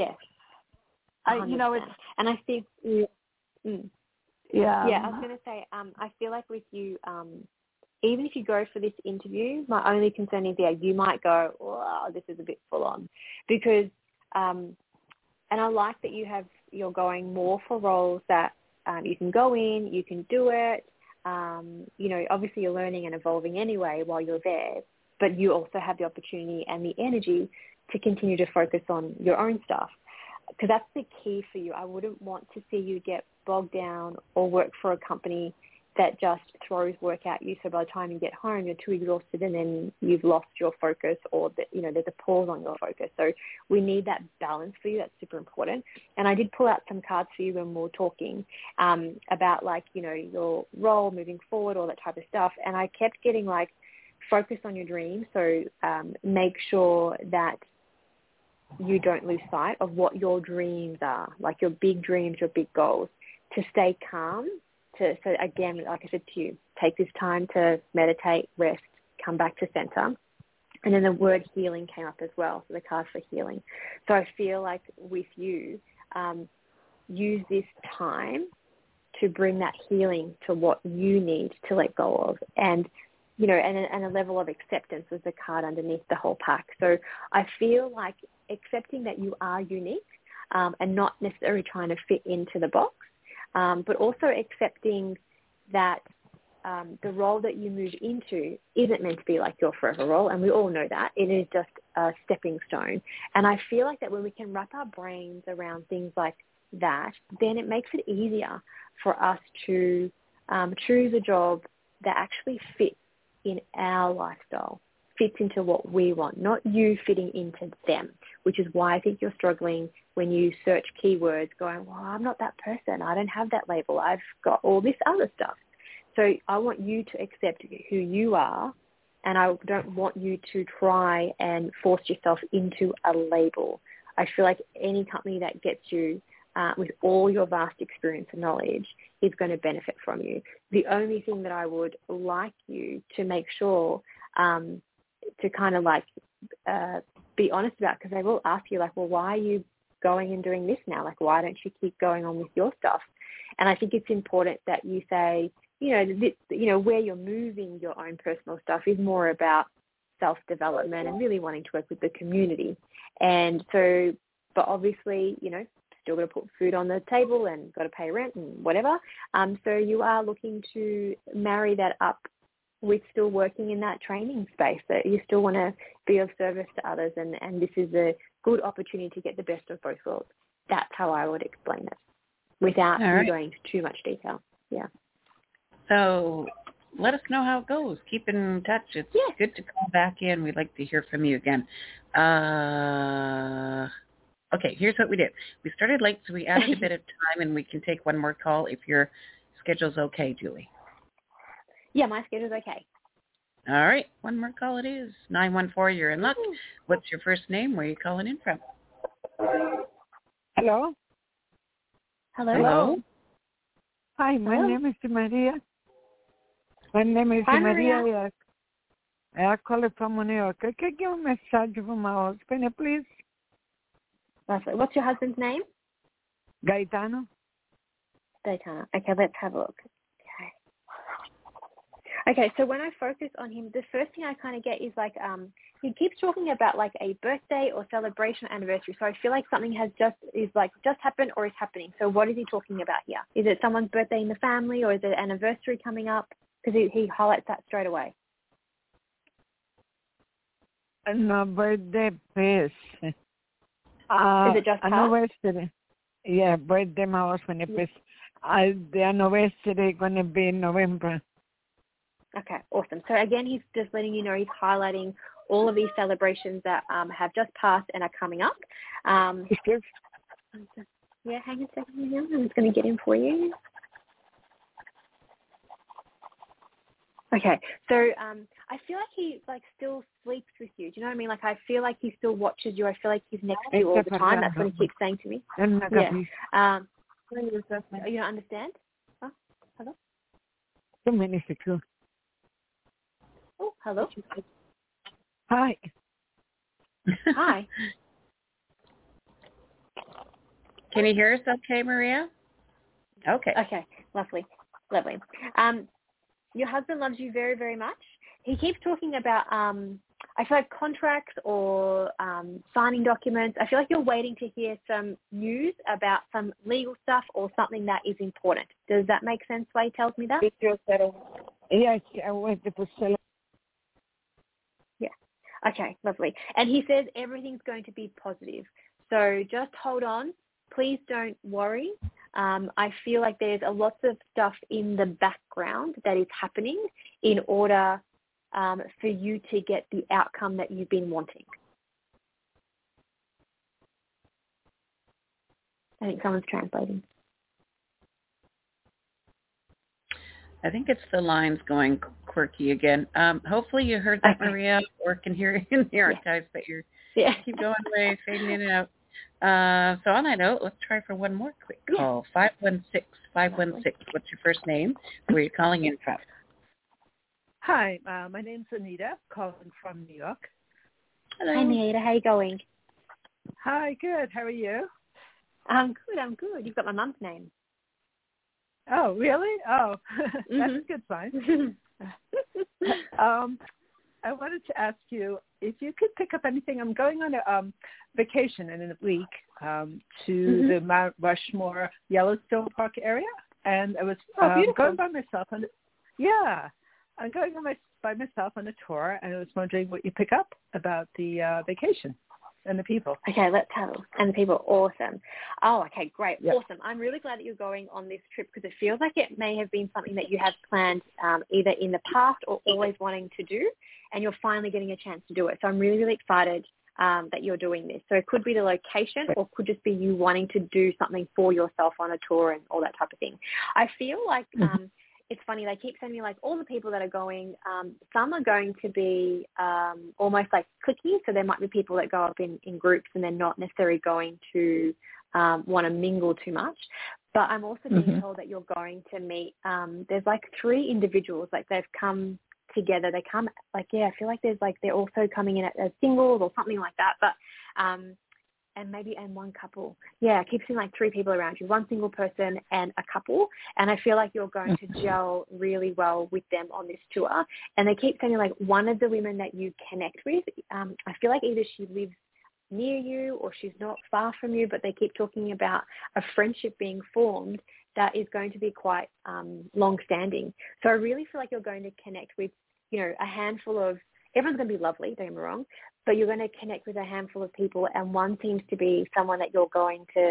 I, you know, it's,
and I think, I was going to say, I feel like with you, even if you go for this interview, my only concern is, you might go, wow, this is a bit full on, because, and I like that you're going more for roles that you can go in, you can do it. You know, obviously you're learning and evolving anyway while you're there, but you also have the opportunity and the energy to continue to focus on your own stuff, because that's the key for you. I wouldn't want to see you get bogged down or work for a company that just throws work at you. So by the time you get home, you're too exhausted and then you've lost your focus, or you know, there's a pause on your focus. So we need that balance for you. That's super important. And I did pull out some cards for you when we were talking about like, you know, your role moving forward, all that type of stuff. And I kept getting like, focus on your dreams. So make sure that you don't lose sight of what your dreams are, like your big dreams, your big goals, to stay calm. So again, like I said to you, take this time to meditate, rest, come back to center. And then the word healing came up as well, so the card for healing. So I feel like with you, use this time to bring that healing to what you need to let go of. And, you know, and a level of acceptance was the card underneath the whole pack. So I feel like accepting that you are unique and not necessarily trying to fit into the box, but also accepting that the role that you move into isn't meant to be like your forever role, and we all know that. It is just a stepping stone. And I feel like that when we can wrap our brains around things like that, then it makes it easier for us to choose a job that actually fits in our lifestyle, fits into what we want, not you fitting into them, which is why I think you're struggling when you search keywords going, well, I'm not that person. I don't have that label. I've got all this other stuff. So I want you to accept who you are, and I don't want you to try and force yourself into a label. I feel like any company that gets you with all your vast experience and knowledge is going to benefit from you. The only thing that I would like you to make sure to kind of like be honest about, because they will ask you like, well, why are you going and doing this now? Like, why don't you keep going on with your stuff? And I think it's important that you say, where you're moving your own personal stuff is more about self-development and really wanting to work with the community. And so, but obviously, still got to put food on the table and got to pay rent and whatever. So you are looking to marry that up with still working in that training space, that you still want to be of service to others, and this is a good opportunity to get the best of both worlds. That's how I would explain it without going into too much detail. Yeah.
So let us know how it goes. Keep in touch. It's good to call back in. We'd like to hear from you again. Okay, here's what we did. We started late, so we added a bit of time, and we can take one more call if your schedule's okay, Julie.
Yeah, my schedule's okay.
All right, one more call it is. 914, you're in luck. What's your first name? Where are you calling in from?
Hello?
Hello?
Hi, my name is Maria. My name is Maria.
Maria.
I call from New York. Can you give a message from my husband, please?
Lovely. What's your husband's name?
Gaetano.
Okay, let's have a look. Okay, so when I focus on him, the first thing I kind of get is like he keeps talking about like a birthday or celebration anniversary. So I feel like something has just happened or is happening. So what is he talking about here? Is it someone's birthday in the family, or is it an anniversary coming up? Because he highlights that straight away.
No, birthday, please.
Is it just
anniversary? Yeah, birthday, my husband, please. The anniversary going to be in November.
Okay, awesome. So again, he's just letting you know he's highlighting all of these celebrations that have just passed and are coming up. Yeah, hang a second here. I'm just going to get him for you. Okay, so I feel like he like still sleeps with you. Do you know what I mean? Like I feel like he still watches you. I feel like he's next to you all the time. That's what he keeps saying to me. Yeah. You don't understand? Huh? Hello? Oh, hello.
Hi.
Hi.
Can you hear us okay, Maria? Okay.
Okay, lovely. Your husband loves you very, very much. He keeps talking about, I feel like contracts or signing documents. I feel like you're waiting to hear some news about some legal stuff or something that is important. Does that make sense why he tells me that?
Yes, I want to sell.
Yeah. Okay, lovely. And he says everything's going to be positive. So just hold on. Please don't worry. I feel like there's a lot of stuff in the background that is happening in order for you to get the outcome that you've been wanting. I think someone's translating.
I think it's the lines going quirky again. Hopefully you heard that, Maria, or can hear it in the archives, but you're keep going away, fading in and out. So on that note, let's try for one more quick call. 516. What's your first name? Where are you calling in from?
Hi, my name's Anita, calling from New York.
Hello. Hi, Anita. How are you going?
Hi, good. How are you?
I'm good. You've got my mum's name.
Oh, really? Oh, that's a good sign. I wanted to ask you if you could pick up anything. I'm going on a vacation in a week to the Mount Rushmore Yellowstone Park area, and I was going by myself. I'm going by myself on a tour, and I was wondering what you pick up about the vacation and the people.
Okay, let's have it. And the people, awesome. Oh, okay, great, awesome. I'm really glad that you're going on this trip because it feels like it may have been something that you have planned either in the past or always wanting to do, and you're finally getting a chance to do it. So I'm really, really excited that you're doing this. So it could be the location or could just be you wanting to do something for yourself on a tour and all that type of thing. I feel like it's funny, they keep sending me like all the people that are going, some are going to be almost like cliquey, so there might be people that go up in groups and they're not necessarily going to want to mingle too much. But I'm also being told that you're going to meet, there's like 3 individuals, like they've come together. They come like, I feel like there's like, they're also coming in as singles or something like that. But, and one couple. Yeah, I keep seeing like 3 people around you, 1 single person and a couple. And I feel like you're going to gel really well with them on this tour. And they keep saying like one of the women that you connect with, I feel like either she lives near you or she's not far from you, but they keep talking about a friendship being formed that is going to be quite long-standing. So I really feel like you're going to connect with, a handful of, everyone's going to be lovely, don't get me wrong, but you're going to connect with a handful of people, and one seems to be someone that you're going to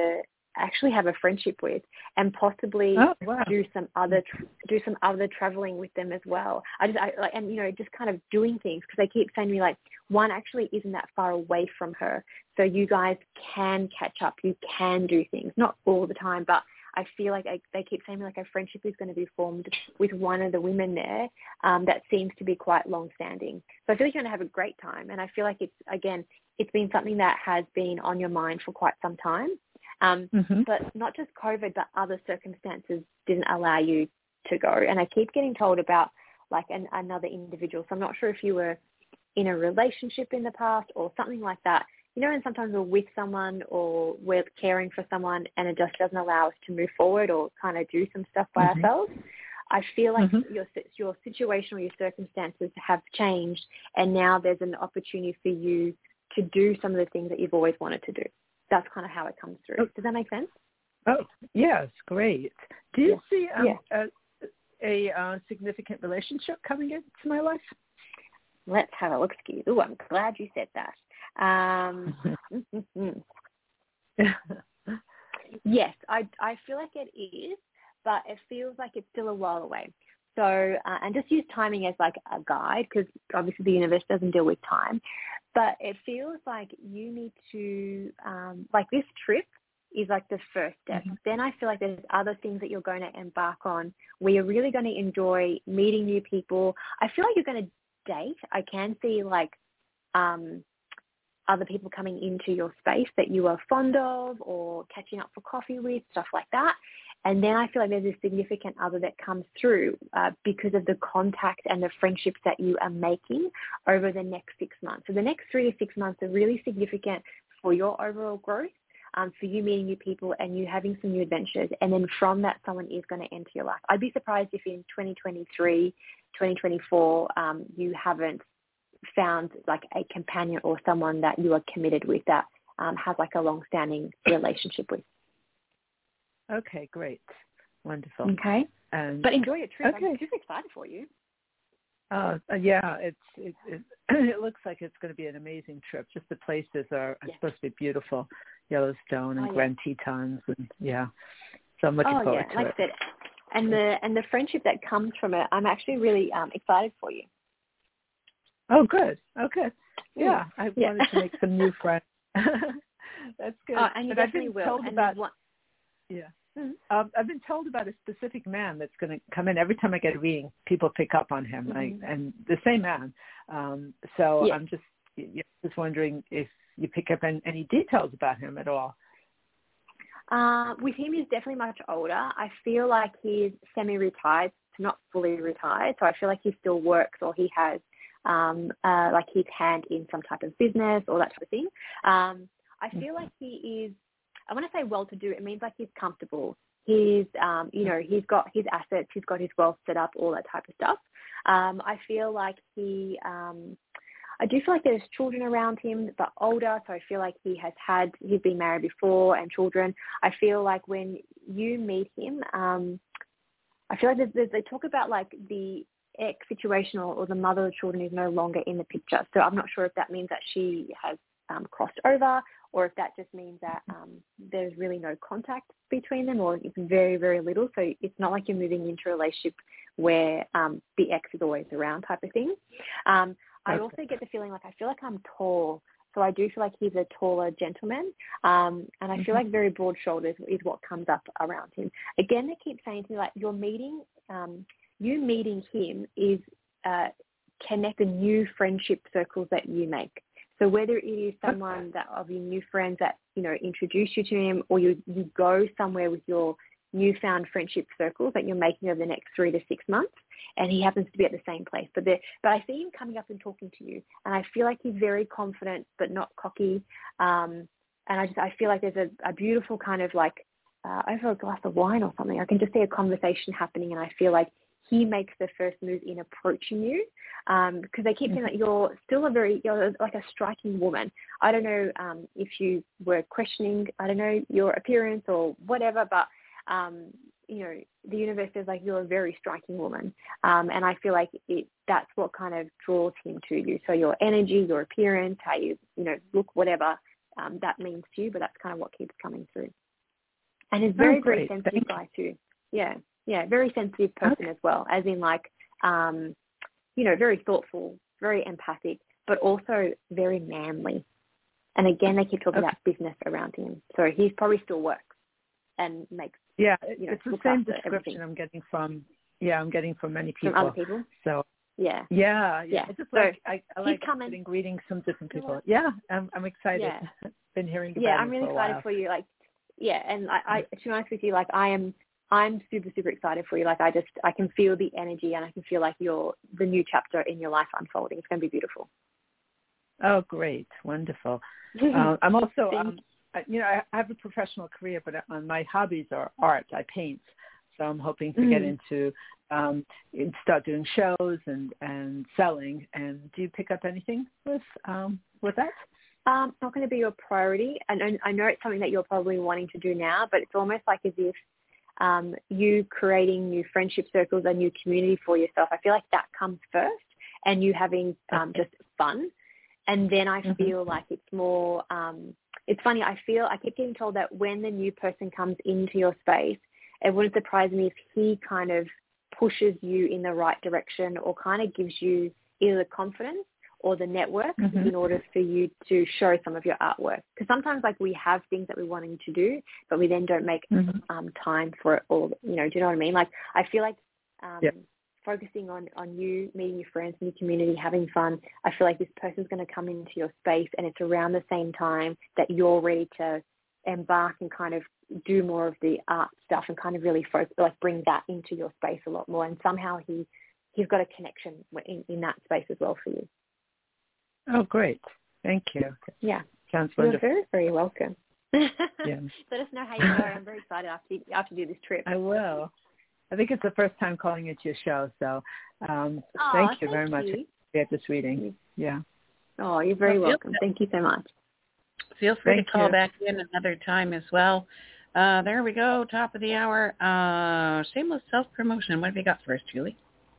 actually have a friendship with, and possibly do some other traveling with them as well. And just kind of doing things, because they keep saying to me like, one actually isn't that far away from her, so you guys can catch up, you can do things, not all the time, but I feel like they keep saying like a friendship is going to be formed with one of the women there that seems to be quite long-standing. So I feel like you're going to have a great time, and I feel like it's been something that has been on your mind for quite some time. But not just COVID, but other circumstances didn't allow you to go. And I keep getting told about like another individual. So I'm not sure if you were in a relationship in the past or something like that. And sometimes we're with someone or we're caring for someone and it just doesn't allow us to move forward or kind of do some stuff by ourselves. I feel like your situation or your circumstances have changed, and now there's an opportunity for you to do some of the things that you've always wanted to do. That's kind of how it comes through. Does that make sense?
Oh, yes, great. Do you see a significant relationship coming into my life?
Let's have a look, Ski. Oh, I'm glad you said that. Yes, I feel like it is, but it feels like it's still a while away. So, and just use timing as like a guide, because obviously the universe doesn't deal with time, but it feels like you need to, like this trip is like the first step. Then I feel like there's other things that you're going to embark on where you're really going to enjoy meeting new people. I feel like you're going to date. I can see like other people coming into your space that you are fond of or catching up for coffee with, stuff like that. And then I feel like there's a significant other that comes through because of the contact and the friendships that you are making over the next 6 months. So the next 3 to 6 months are really significant for your overall growth, for you meeting new people and you having some new adventures. And then from that, someone is going to enter your life. I'd be surprised if in 2023, 2024, you haven't found like a companion or someone that you are committed with that has like a long-standing relationship with.
Okay, great. Wonderful.
Okay. But enjoy your trip. Okay. I'm super excited for you.
Yeah, it looks like it's going to be an amazing trip. Just the places are supposed to be beautiful. Yellowstone and Grand Tetons, and so I'm looking forward to
like
it.
I said, and the friendship that comes from it, I'm actually really excited for you.
Oh, good. Okay. Yeah, I wanted to make some new friends. That's good.
Oh, and you definitely will.
I've been told about a specific man that's going to come in. Every time I get a reading, people pick up on him, and the same man. I'm just wondering if you pick up any details about him at all.
With him, he's definitely much older. I feel like he's semi-retired, not fully retired. So I feel like he still works or he has like his hand in some type of business or that type of thing. I feel like he is, I want to say well-to-do. It means like he's comfortable. He's, he's got his assets, he's got his wealth set up, all that type of stuff. I feel like I do feel like there's children around him, but older. So I feel like he's been married before and children. I feel like when you meet him, I feel like they talk about like the ex situation or the mother of children is no longer in the picture. So I'm not sure if that means that she has crossed over, or if that just means that there's really no contact between them, or it's very, very little. So it's not like you're moving into a relationship where the ex is always around type of thing. I also get the feeling like I feel like I'm tall. So I do feel like he's a taller gentleman. And I feel like very broad shoulders is what comes up around him. Again, they keep saying to me like you meeting him is connect the new friendship circles that you make. So whether it is someone that of your new friends that, introduce you to him, or you go somewhere with your newfound friendship circles that you're making over the next 3 to 6 months, and he happens to be at the same place. But I see him coming up and talking to you, and I feel like he's very confident but not cocky. And I feel like there's a beautiful kind of like over a glass of wine or something, I can just see a conversation happening, and I feel like he makes the first move in approaching you, because they keep saying that you're still you're like a striking woman. I don't know if you were questioning, your appearance or whatever, but the universe says like you're a very striking woman, and I feel like that's what kind of draws him to you. So your energy, your appearance, how you look, whatever that means to you, but that's kind of what keeps coming through. And is very, very sensitive guy too. Yeah, very sensitive person as well, as in like, very thoughtful, very empathic, but also very manly. And again, they keep talking about business around him. So he probably still works and makes,
it's the same description I'm getting from many people.
From other people?
So,
Yeah.
It's just like, I like getting greetings from different people. Yeah, I'm excited.
Yeah.
Been hearing about
I'm really excited for you. Like, and I to be honest with you, like I'm super, super excited for you. Like I can feel the energy and I can feel like the new chapter in your life unfolding. It's going to be beautiful.
Oh, great. Wonderful. I'm also, I have a professional career, but my hobbies are art. I paint. So I'm hoping to get into, start doing shows and selling. And do you pick up anything with that?
Not going to be your priority. And I know it's something that you're probably wanting to do now, but it's almost like as if you creating new friendship circles, a new community for yourself. I feel like that comes first, and you having just fun. And then I feel like it's more, it's funny, I keep getting told that when the new person comes into your space, it wouldn't surprise me if he kind of pushes you in the right direction or kind of gives you either the confidence or the network in order for you to show some of your artwork. Because sometimes like we have things that we're wanting to do, but we then don't make time for it all. Do you know what I mean? Like I feel like focusing on you, meeting your friends in your community, having fun, I feel like this person's going to come into your space and it's around the same time that you're ready to embark and kind of do more of the art stuff and kind of really focus, like bring that into your space a lot more. And somehow he's got a connection in that space as well for you.
Oh, great. Thank you.
Yeah.
Sounds wonderful.
You're very, very welcome.
Yeah.
Let us know how you go. I'm very excited after you do this trip.
I will. I think it's the first time calling into your show, so thank you very much for this reading. Yeah.
Oh, you're very welcome. Thank you so much.
Feel free to call back in another time as well. There we go, top of the hour. Shameless self-promotion. What have you got for us, Julie?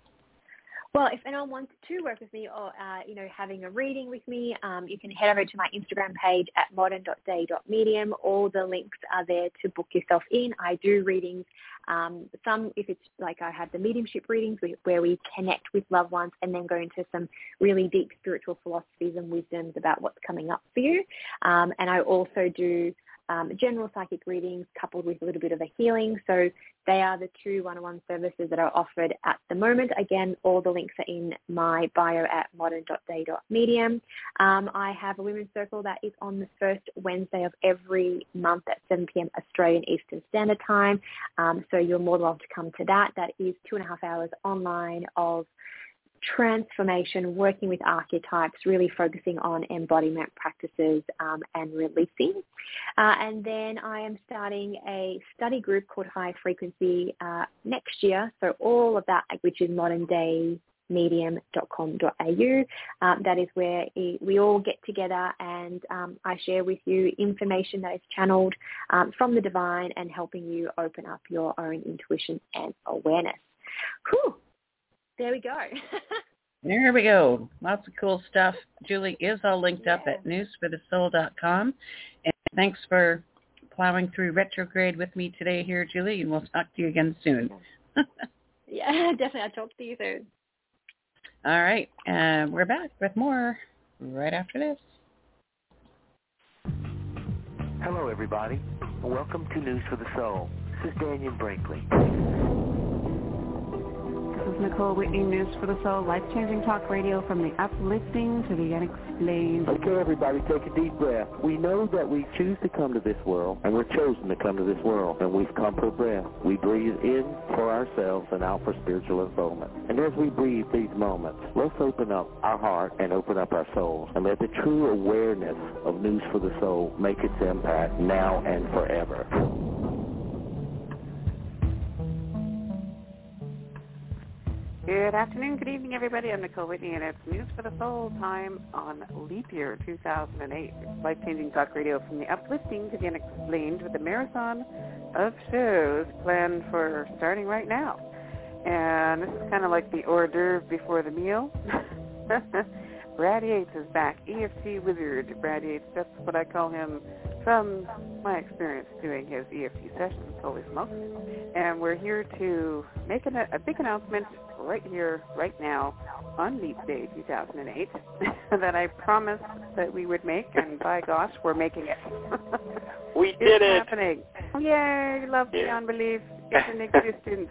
Well, if anyone wants to work with me or, having a reading with me, you can head over to my Instagram page at modern.day.medium. All the links are there to book yourself in. I do readings. Some, if it's like I have the mediumship readings where we connect with loved ones and then go into some really deep spiritual philosophies and wisdoms about what's coming up for you. And I also do general psychic readings coupled with a little bit of a healing. So they are the two one-on-one services that are offered at the moment. Again, all the links are in my bio at modern.day.medium. I have a women's circle that is on the first Wednesday of every month at 7 p.m. Australian Eastern Standard Time. So you're more than welcome to come to that. That is 2.5 hours online of transformation, working with archetypes, really focusing on embodiment practices and releasing. And then I am starting a study group called High Frequency next year. So all of that, which is moderndaymedium.com.au, that is where we all get together and I share with you information that is channeled from the divine and helping you open up your own intuition and awareness. Whew. There we go.
There we go. Lots of cool stuff. Julie is all linked up at newsforthesoul.com. And thanks for plowing through retrograde with me today here, Julie, and we'll talk to you again soon.
Yeah, definitely. I'll talk to you soon.
All right. We're back with more right after this.
Hello, everybody. Welcome to News for the Soul. This is Daniel Brinkley.
This is Nicole Whitney, News for the Soul, life-changing talk radio from the uplifting to the unexplained.
Okay, everybody, take a deep breath. We know that we choose to come to this world, and we're chosen to come to this world, and we've come for breath. We breathe in for ourselves and out for spiritual unfoldment. And as we breathe these moments, let's open up our heart and open up our souls, and let the true awareness of News for the Soul make its impact now and forever.
Good afternoon, good evening, everybody. I'm Nicole Whitney, and it's News for the Soul time on Leap Year 2008. Life-changing talk radio from the uplifting to the unexplained with a marathon of shows planned for starting right now. And this is kind of like the hors d'oeuvre before the meal. Brad Yates is back, EFT wizard. Brad Yates, that's what I call him from my experience doing his EFT sessions, holy smokes. And we're here to make a big announcement right here, right now, on Leap Day 2008 that I promised that we would make, and by gosh, we're making it.
We did it.
It's happening. Yay, love beyond belief is in existence.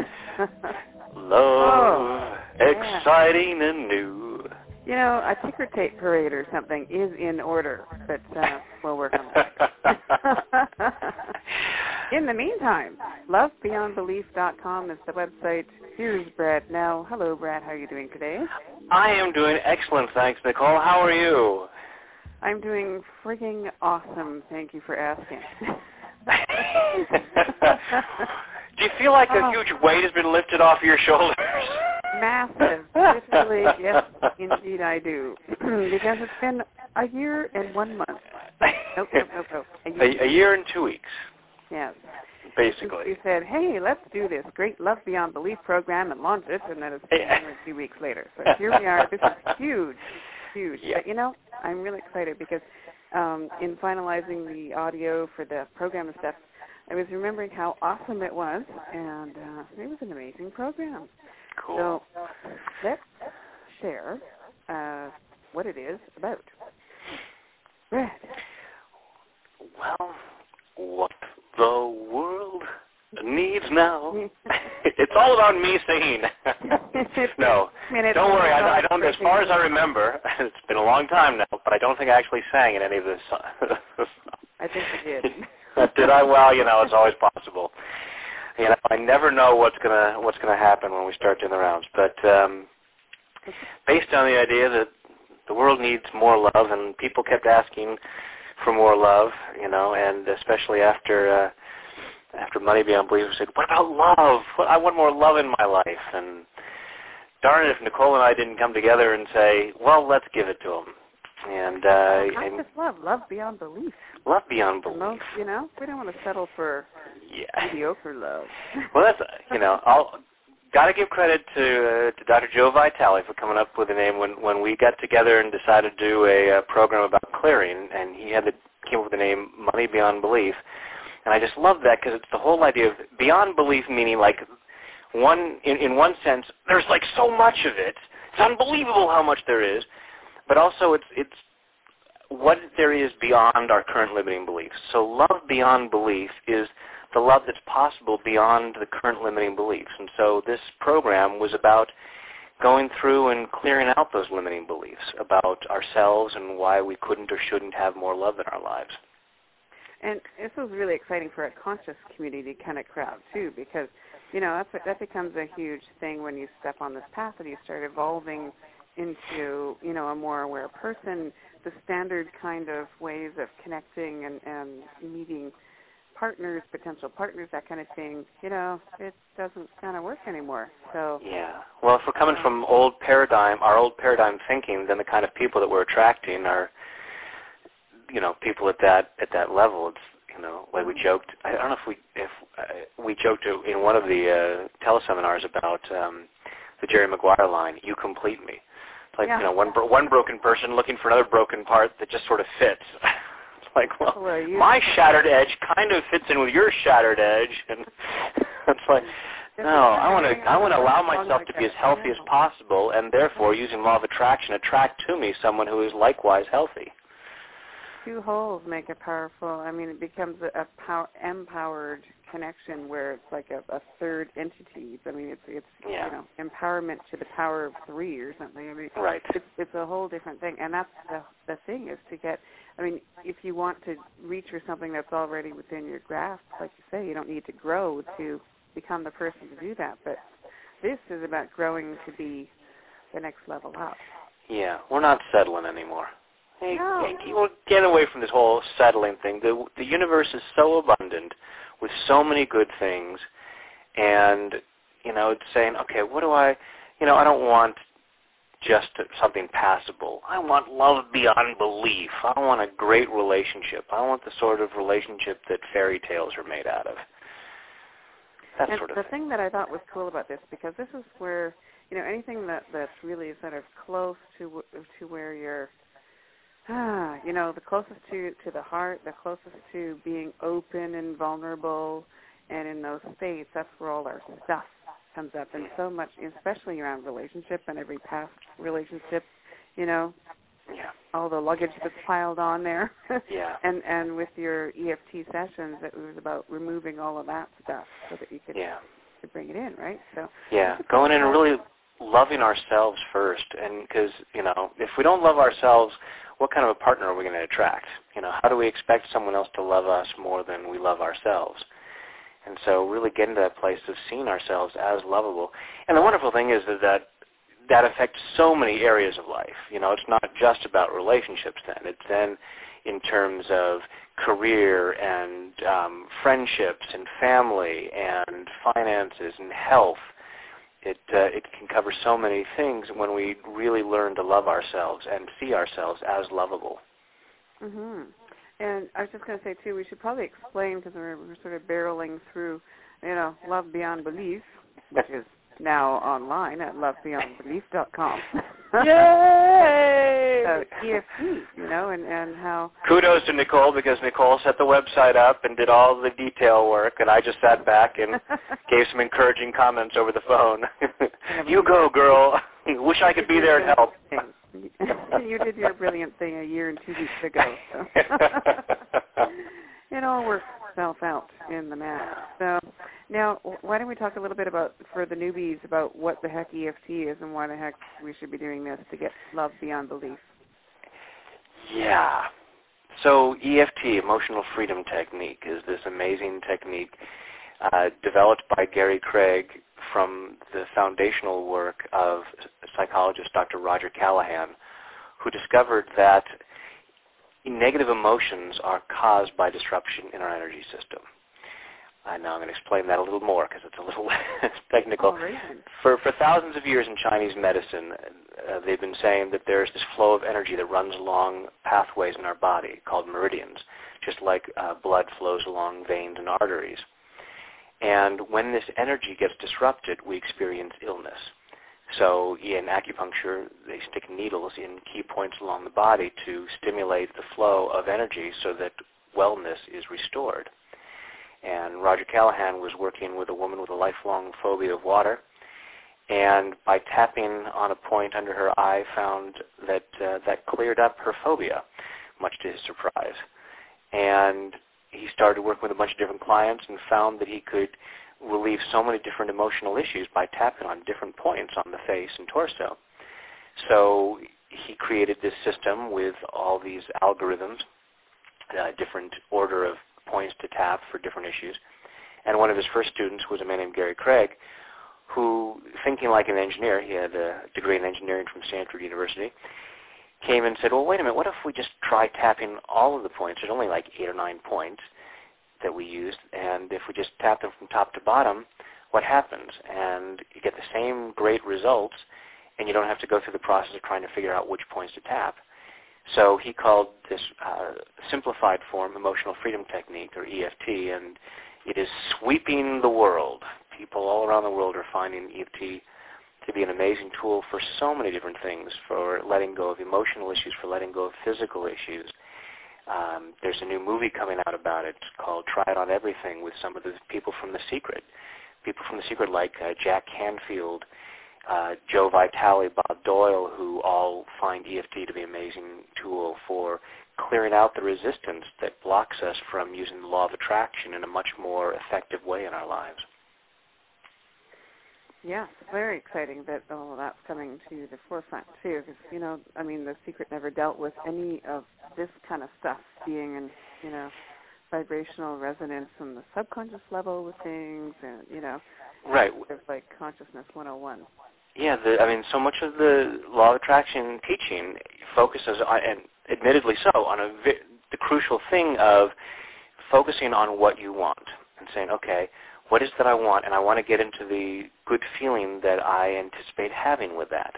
Love, exciting and new.
You know, a ticker tape parade or something is in order, but we'll work on that. In the meantime, lovebeyondbelief.com is the website. Here's Brad now. Hello, Brad. How are you doing today?
I am doing excellent, thanks, Nicole. How are you?
I'm doing frigging awesome. Thank you for asking.
Do you feel like a huge weight has been lifted off your shoulders?
Massive. Literally, yes, indeed I do. Because it's been a year and 1 month. Nope.
A year and 2 weeks.
Yes.
Basically.
You said, hey, let's do this great Love Beyond Belief program and launch it, and then it's been 1 or 2 weeks later. So here we are. This is huge. Yeah. But, you know, I'm really excited because in finalizing the audio for the program and stuff, I was remembering how awesome it was, and it was an amazing program.
Cool.
So let's share what it is about. Brad.
Well, what the world needs now. It's all about me singing. No, don't worry. I don't. As far as I remember, it's been a long time now, but I don't think I actually sang in any of this.
I think you did.
Did I? Well, you know, it's always possible. You know, I never know what's gonna happen when we start doing the rounds. But based on the idea that the world needs more love, and people kept asking for more love, you know, and especially after Money Beyond Belief, we said, what about love? I want more love in my life. And darn it, if Nicole and I didn't come together and say, well, let's give it to them. And
not just love beyond belief.
Love beyond belief.
Most, you know, we don't want to settle for mediocre love.
Well, that's, you know, got to give credit to Dr. Joe Vitale for coming up with a name when we got together and decided to do a program about clearing, and he came up with the name Money Beyond Belief. And I just love that because it's the whole idea of beyond belief, meaning like in one sense, there's like so much of it. It's unbelievable how much there is. But also it's what there is beyond our current limiting beliefs. So love beyond belief is the love that's possible beyond the current limiting beliefs. And so this program was about going through and clearing out those limiting beliefs about ourselves and why we couldn't or shouldn't have more love in our lives.
And this was really exciting for a conscious community kind of crowd, too, because, you know, that becomes a huge thing when you step on this path and you start evolving into, you know, a more aware person. The standard kind of ways of connecting and meeting partners, potential partners, that kind of thing, you know, it doesn't kind of work anymore. So
yeah. Well, if we're coming from our old paradigm thinking, then the kind of people that we're attracting are, you know, people at that level. It's, you know, like we joked. I don't know if we joked in one of the teleseminars about the Jerry Maguire line. You complete me. It's like, you know, one broken person looking for another broken part that just sort of fits. It's like, well, my shattered edge kind of fits in with your shattered edge, and it's like, no, I want to allow myself to be as healthy as possible, and therefore, using law of attraction, attract to me someone who is likewise healthy.
Two wholes make it powerful. I mean, it becomes a empowered connection where it's like a third entity. I mean, it's you know, empowerment to the power of three or something. I mean,
right.
It's a whole different thing, and that's the thing is to get. I mean, if you want to reach for something that's already within your grasp, like you say, you don't need to grow to become the person to do that. But this is about growing to be the next level up.
Yeah, we're not settling anymore. Hey,
no.
We'll get away from this whole settling thing. The universe is so abundant with so many good things, and, you know, it's saying, okay, what do I don't want just something passable. I want love beyond belief. I want a great relationship. I want the sort of relationship that fairy tales are made out of. That sort of thing.
The thing that I thought was cool about this, because this is where, you know, anything that's really sort of close to where you're the closest to the heart, the closest to being open and vulnerable, and in those states, that's where all our stuff comes up, and so much, especially around relationship and every past relationship, all the luggage that's piled on there. And with your EFT sessions, it was about removing all of that stuff so that you could bring it in, right? So
going in and really loving ourselves first, and because if we don't love ourselves, what kind of a partner are we going to attract? How do we expect someone else to love us more than we love ourselves? And so really getting to that place of seeing ourselves as lovable. And the wonderful thing is that affects so many areas of life. It's not just about relationships then. It's then in terms of career and friendships and family and finances and health. It can cover so many things when we really learn to love ourselves and see ourselves as lovable.
Mm-hmm. And I was just going to say, too, we should probably explain, because we're sort of barreling through, Love Beyond Belief, which is now online at lovebeyondbelief.com.
Yay!
So EFT, and how...
Kudos to Nicole, because Nicole set the website up and did all the detail work, and I just sat back and gave some encouraging comments over the phone. You go, girl. Wish I could be there and help.
You did your brilliant thing a year and 2 weeks ago. So. It all works itself out in the math. So now, why don't we talk a little bit about, for the newbies, about what the heck EFT is and why the heck we should be doing this to get love beyond belief.
Yeah. So EFT, Emotional Freedom Technique, is this amazing technique developed by Gary Craig from the foundational work of psychologist Dr. Roger Callahan, who discovered that negative emotions are caused by disruption in our energy system. Now I'm going to explain that a little more because it's a little technical. For thousands of years in Chinese medicine, they've been saying that there's this flow of energy that runs along pathways in our body called meridians, just like blood flows along veins and arteries. And when this energy gets disrupted, we experience illness. So in acupuncture, they stick needles in key points along the body to stimulate the flow of energy so that wellness is restored. And Roger Callahan was working with a woman with a lifelong phobia of water, and by tapping on a point under her eye, found that that cleared up her phobia, much to his surprise. And he started working with a bunch of different clients and found that he could relieve so many different emotional issues by tapping on different points on the face and torso. So he created this system with all these algorithms, different order of points to tap for different issues. And one of his first students was a man named Gary Craig, who, thinking like an engineer, he had a degree in engineering from Stanford University, came and said, well, wait a minute, what if we just try tapping all of the points? There's only like 8 or 9 points that we used, and if we just tap them from top to bottom, what happens? And you get the same great results, and you don't have to go through the process of trying to figure out which points to tap. So he called this simplified form Emotional Freedom Technique, or EFT, and it is sweeping the world. People all around the world are finding EFT to be an amazing tool for so many different things, for letting go of emotional issues, for letting go of physical issues. There's a new movie coming out about it called Try It on Everything, with some of the people from The Secret. People from The Secret like Jack Canfield, Joe Vitale, Bob Doyle, who all find EFT to be an amazing tool for clearing out the resistance that blocks us from using the law of attraction in a much more effective way in our lives.
Yeah, very exciting that all of that's coming to the forefront, too, because, The Secret never dealt with any of this kind of stuff being in, vibrational resonance on the subconscious level with things and,
Right.
It's like Consciousness 101.
Yeah, so much of the law of attraction teaching focuses on, and admittedly so, on the crucial thing of focusing on what you want and saying, okay, what is that I want, and I want to get into the good feeling that I anticipate having with that.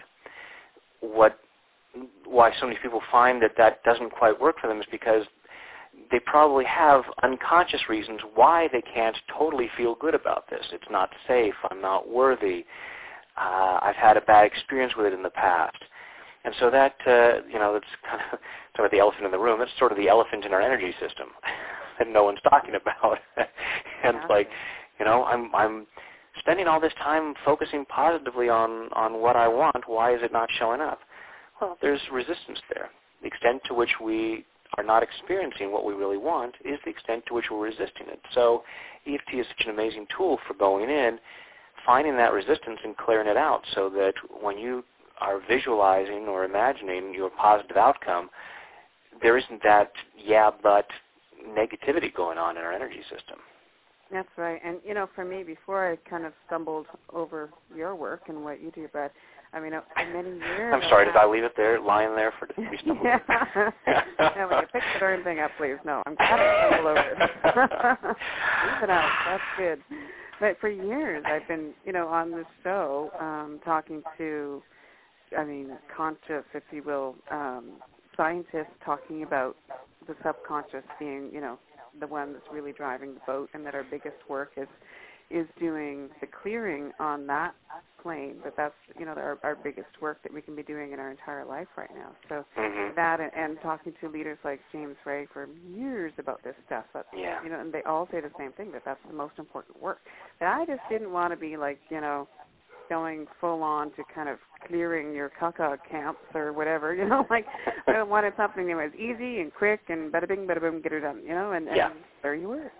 Why so many people find that doesn't quite work for them is because they probably have unconscious reasons why they can't totally feel good about this. It's not safe. I'm not worthy. I've had a bad experience with it in the past. And so that, that's kind of sort of the elephant in the room. That's sort of the elephant in our energy system that no one's talking about. And it's like, I'm spending all this time focusing positively on what I want. Why is it not showing up? Well, there's resistance there. The extent to which we are not experiencing what we really want is the extent to which we're resisting it. So EFT is such an amazing tool for going in, finding that resistance and clearing it out so that when you are visualizing or imagining your positive outcome, there isn't that but negativity going on in our energy system.
That's right. And, for me, before I kind of stumbled over your work and what you do, but for many years.
I'm sorry, did I leave it there, lying there for me stumbled over?
Yeah, when you pick the darn thing up, please. No, I'm glad I stumbled over it. Leave it out. That's good. But for years, I've been, on this show talking to, conscious, if you will, scientists talking about the subconscious being, the one that's really driving the boat, and that our biggest work is doing the clearing on that plane. That's our biggest work that we can be doing in our entire life right now. So that and talking to leaders like James Ray for years about this stuff. That's, and they all say the same thing, that that's the most important work. But I just didn't want to be like, going full on to kind of clearing your caca camps or whatever, I wanted something that was easy and quick and bada bing, bada boom, get it done, and there you were.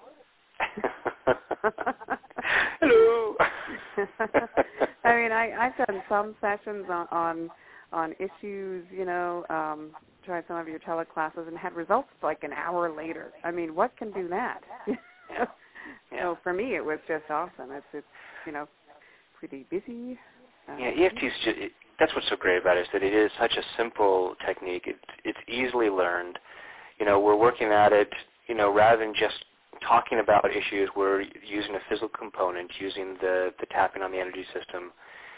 Hello.
I've done some sessions on issues, tried some of your teleclasses and had results like an hour later. What can do that? So for me, it was just awesome. It's pretty busy.
EFT is just, that's what's so great about it, is that it is such a simple technique. It's easily learned. We're working at it, rather than just talking about issues, we're using a physical component, using the tapping on the energy system.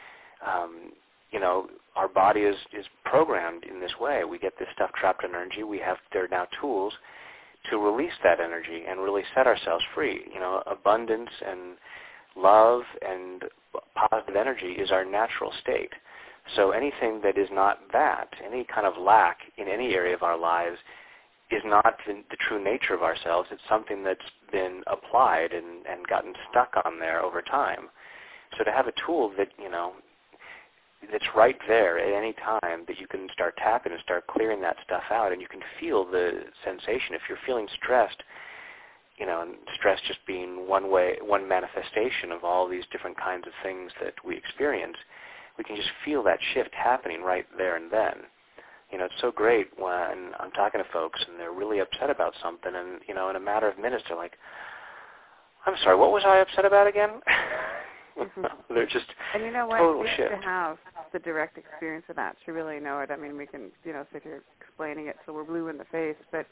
Our body is programmed in this way. We get this stuff trapped in energy. There are now tools to release that energy and really set ourselves free. Abundance and love and positive energy is our natural state. So anything that is not that, any kind of lack in any area of our lives, is not the true nature of ourselves. It's something that's been applied and gotten stuck on there over time. So to have a tool that, that's right there at any time, that you can start tapping and start clearing that stuff out, and you can feel the sensation. If you're feeling stressed, and stress just being one manifestation of all these different kinds of things that we experience, we can just feel that shift happening right there and then. It's so great when I'm talking to folks and they're really upset about something, and, in a matter of minutes they're like, I'm sorry, what was I upset about again? They're just
and you know what?
Total
you
shift.
To have the direct experience of that to really know it. We can, sit here explaining it till we're blue in the face, but,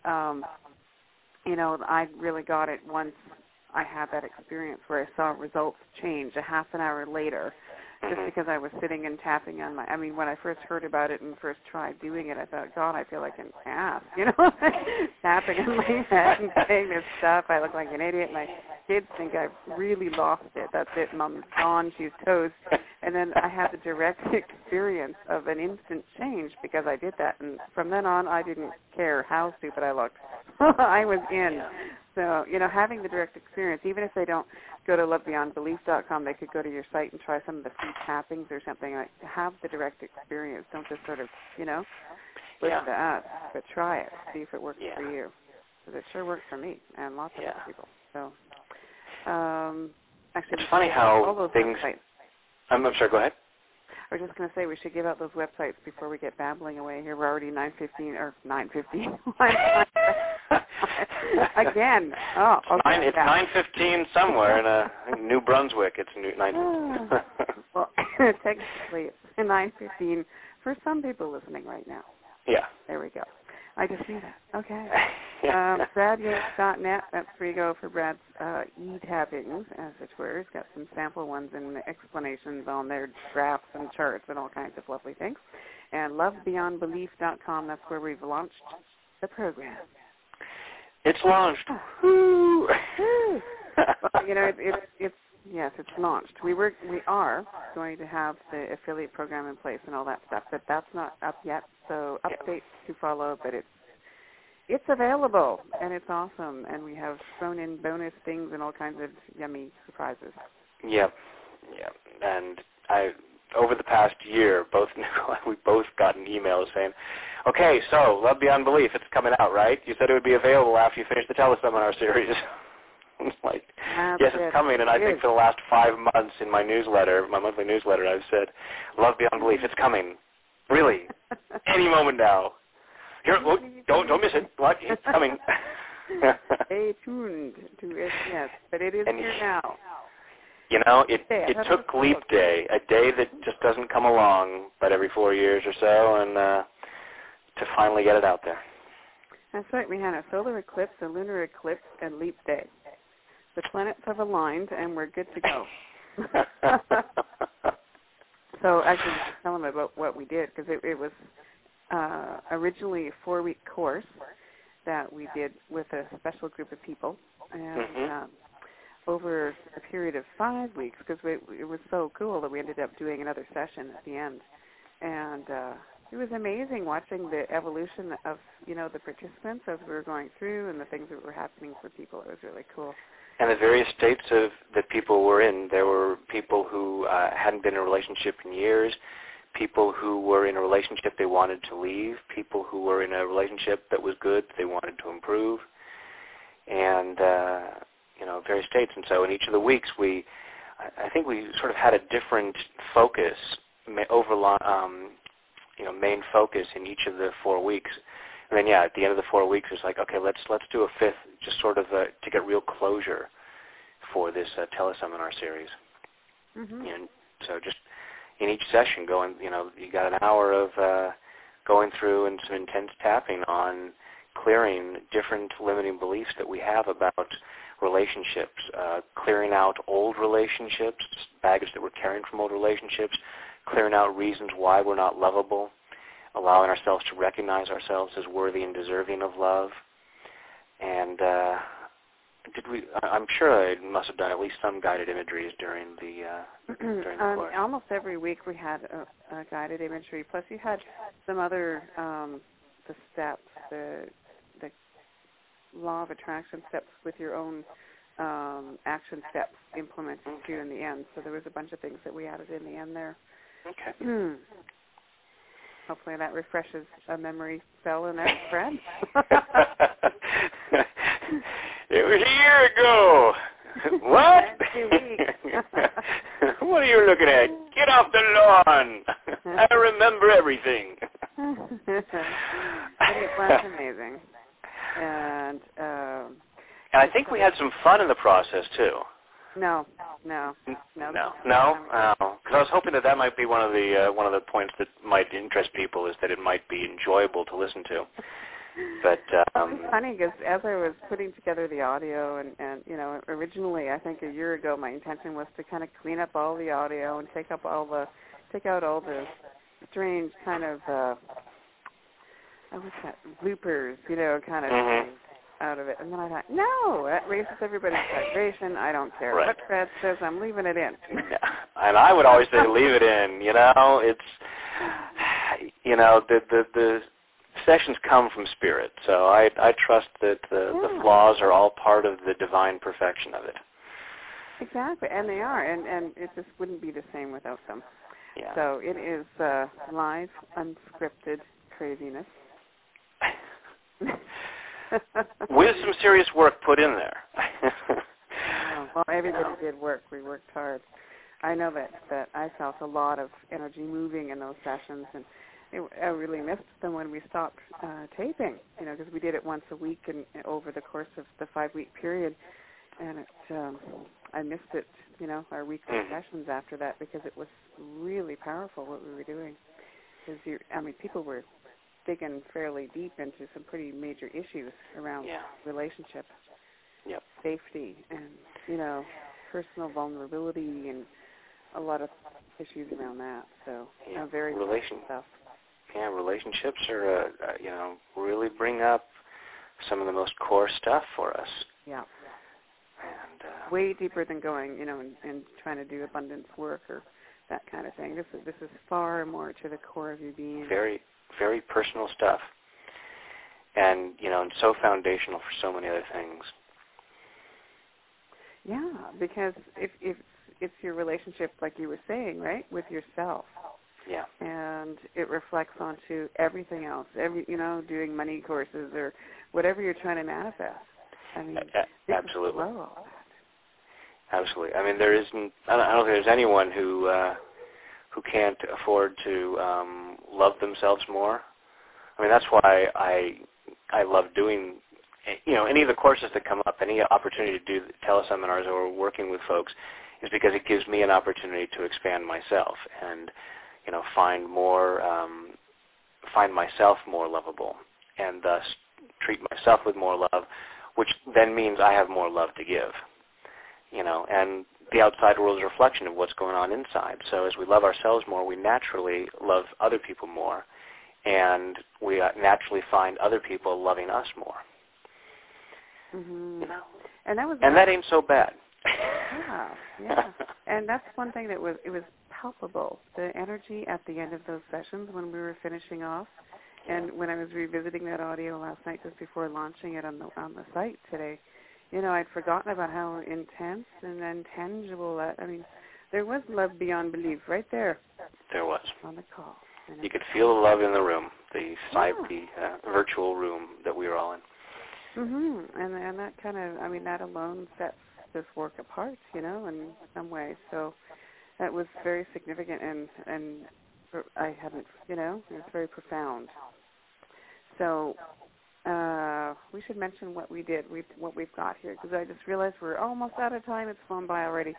I really got it once I had that experience where I saw results change a half an hour later, just because I was sitting and tapping on my, when I first heard about it and first tried doing it, I thought, God, I feel like an ass, tapping on my head and saying this stuff. I look like an idiot. My kids think I've really lost it. That's it. Mom's gone. She's toast. And then I had the direct experience of an instant change because I did that. And from then on, I didn't care how stupid I looked. I was in. So, having the direct experience, even if they don't go to lovebeyondbelief.com, they could go to your site and try some of the free tappings or something. Like, have the direct experience. Don't just sort of, listen to us, but try it. See if it works for you. Because it sure worked for me and lots of other people. So, actually,
it's funny how things... I'm sorry, go ahead.
I was just going to say we should give out those websites before we get babbling away here. We're already 9:15. Again. Oh, okay.
It's 9:15 somewhere in New Brunswick. It's 9:15.
Well, technically it's 9:15 for some people listening right now.
Yeah.
There we go. I just see that. Okay. BradYost.net. That's where you go for Brad's e-tappings, as it were. He's got some sample ones and explanations on their graphs and charts and all kinds of lovely things. And lovebeyondbelief.com. That's where we've launched the program.
It's launched.
Well, it's Yes, it's launched. We are going to have the affiliate program in place and all that stuff, but that's not up yet. So updates to follow, but it's available and it's awesome, and we have thrown in bonus things and all kinds of yummy surprises.
Yep. And over the past year, we both gotten emails saying, okay, so Love Beyond Belief, it's coming out, right? You said it would be available after you finish the teleseminar series. It's like, yes, it's coming, and I think for the last 5 months in my newsletter, my monthly newsletter, I've said, Love Beyond Belief, it's coming. Really. Any moment now. Here, look, don't miss it. What? It's coming.
Stay tuned to it, yes, but it is here now.
You know, it took Leap Day, a day that just doesn't come along but every 4 years or so, and to finally get it out there.
That's right. We had a solar eclipse, a lunar eclipse, and Leap Day. The planets have aligned, and we're good to go. So actually, tell them about what we did, because it was originally a 4-week course that we did with a special group of people, and over a period of 5 weeks, because it was so cool that we ended up doing another session at the end. And it was amazing watching the evolution of, the participants as we were going through and the things that were happening for people. It was really cool.
And the various states that people were in. There were people who hadn't been in a relationship in years, people who were in a relationship they wanted to leave, people who were in a relationship that was good, they wanted to improve, and various states. And so in each of the weeks, I think we sort of had a different focus, main focus in each of the 4 weeks. And then, at the end of the 4 weeks, it's like, okay, let's do a fifth, just sort of to get real closure for this teleseminar series.
Mm-hmm.
And so just in each session, you got an hour of going through and some intense tapping on clearing different limiting beliefs that we have about relationships, clearing out old relationships, baggage that we're carrying from old relationships, clearing out reasons why we're not lovable, allowing ourselves to recognize ourselves as worthy and deserving of love. And I'm sure I must have done at least some guided imageries during the course.
Almost every week we had a guided imagery. Plus you had some other, the steps, the law of attraction steps with your own action steps implemented too in the end. So there was a bunch of things that we added in the end there.
Okay.
Hopefully that refreshes a memory cell in our friends.
It was a year ago. What?
2 weeks.
What are you looking at? Get off the lawn. I remember everything.
It was amazing. And
I think we had some fun in the process too.
No.
Because I was hoping that might be one of the points that might interest people, is that it might be enjoyable to listen to. But
it's funny because as I was putting together the audio, and originally I think a year ago my intention was to kind of clean up all the audio and take out all the strange kind of what's that, bloopers, kind of thing out of it. And then I thought, no, that raises everybody's vibration. I don't care what Fred says. I'm leaving it in.
Yeah. And I would always say leave it in. It's the sessions come from spirit, so I trust that the flaws are all part of the divine perfection of it.
Exactly, and they are, and it just wouldn't be the same without them.
Yeah.
So it is live, unscripted craziness.
With some serious work put in there.
Well, everybody did work. We worked hard. I know that I felt a lot of energy moving in those sessions, and I really missed them when we stopped taping, because we did it once a week and over the course of the 5-week period, and I missed it, our weekly sessions after that, because it was really powerful what we were doing. Because people were digging fairly deep into some pretty major issues around relationship, safety, and personal vulnerability, and a lot of issues around that. So very stuff.
Yeah, relationships are really bring up some of the most core stuff for us.
Yeah.
And
way deeper than going, and trying to do abundance work or that kind of thing. This is far more to the core of your being.
Very, very personal stuff, and and so foundational for so many other things.
Yeah, because if it's your relationship, like you were saying, right, with yourself.
Yeah.
And it reflects onto everything else. Doing money courses or whatever you're trying to manifest. I mean,
absolutely.
All that.
Absolutely. I mean, there isn't. I don't think there's anyone who can't afford to love themselves more. I mean, that's why I love doing. Any of the courses that come up, any opportunity to do teleseminars or working with folks, is because it gives me an opportunity to expand myself and find myself more lovable, and thus treat myself with more love, which then means I have more love to give. And the outside world is a reflection of what's going on inside. So as we love ourselves more, we naturally love other people more, and we naturally find other people loving us more.
Mm-hmm.
And that ain't so bad.
Yeah. And that's one thing that was palpable, the energy at the end of those sessions when we were finishing off. And when I was revisiting that audio last night just before launching it on the site today, I'd forgotten about how intense and intangible that, there was love beyond belief right there.
There was.
On the call.
You could feel the love in the room, the virtual room that we were all in.
Mm-hmm. And that kind of, that alone sets this work apart, in some ways. So that was very significant, and I hadn't, it was very profound. So we should mention what we did, what we've got here, because I just realized we're almost out of time. It's flown by already.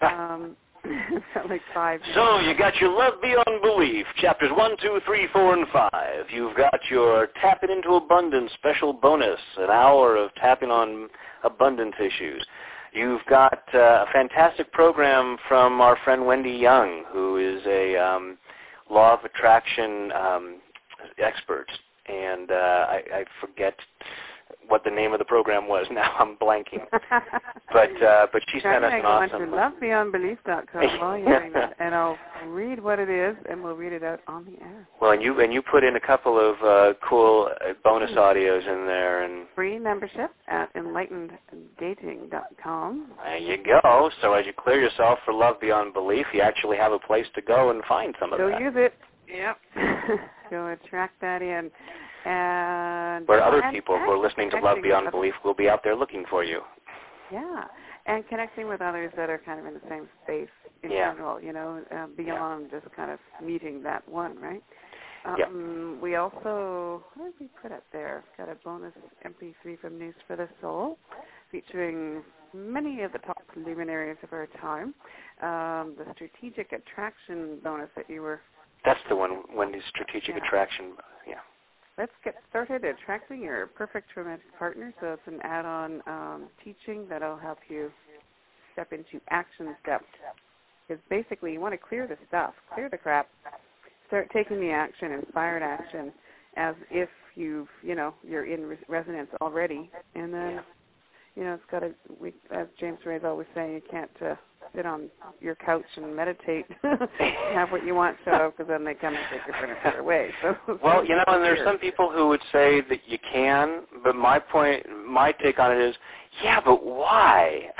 Like 5 minutes.
So you got your Love Beyond Belief, chapters 1, 2, 3, 4, and 5. You've got your Tapping into Abundance special bonus, an hour of tapping on abundance issues. You've got a fantastic program from our friend Wendy Young, who is a law of attraction expert. And I forget what the name of the program was now. I'm blanking. But she sent us an awesome...
lovebeyondbelief.com while you're doing that, and I'll read what it is, and we'll read it out on the air.
Well, and you put in a couple of cool bonus audios in there. And
free membership at enlighteneddating.com.
There you go. So as you clear yourself for Love Beyond Belief, you actually have a place to go and find some of that.
Go use it. Yep. Go attract that in. And
where other people who are listening to Love Beyond Belief will be out there looking for you.
Yeah, and connecting with others that are kind of in the same space in general, beyond just kind of meeting that one, right? We also, what did we put up there? Got a bonus MP3 from News for the Soul, featuring many of the top luminaries of our time. The strategic attraction bonus that you were...
That's the one, Wendy's strategic attraction,
Let's get started attracting your perfect romantic partner. So it's an add-on teaching that'll help you step into action steps. Because basically you want to clear the stuff, clear the crap, start taking the action, inspired action, as if you're in resonance already. And then, it's got to, as James Ray's always saying, you can't sit on your couch and meditate, have what you want show up, because then they come and take your furniture away. So,
well, and there's some people who would say that you can, but my take on it is, yeah, but why?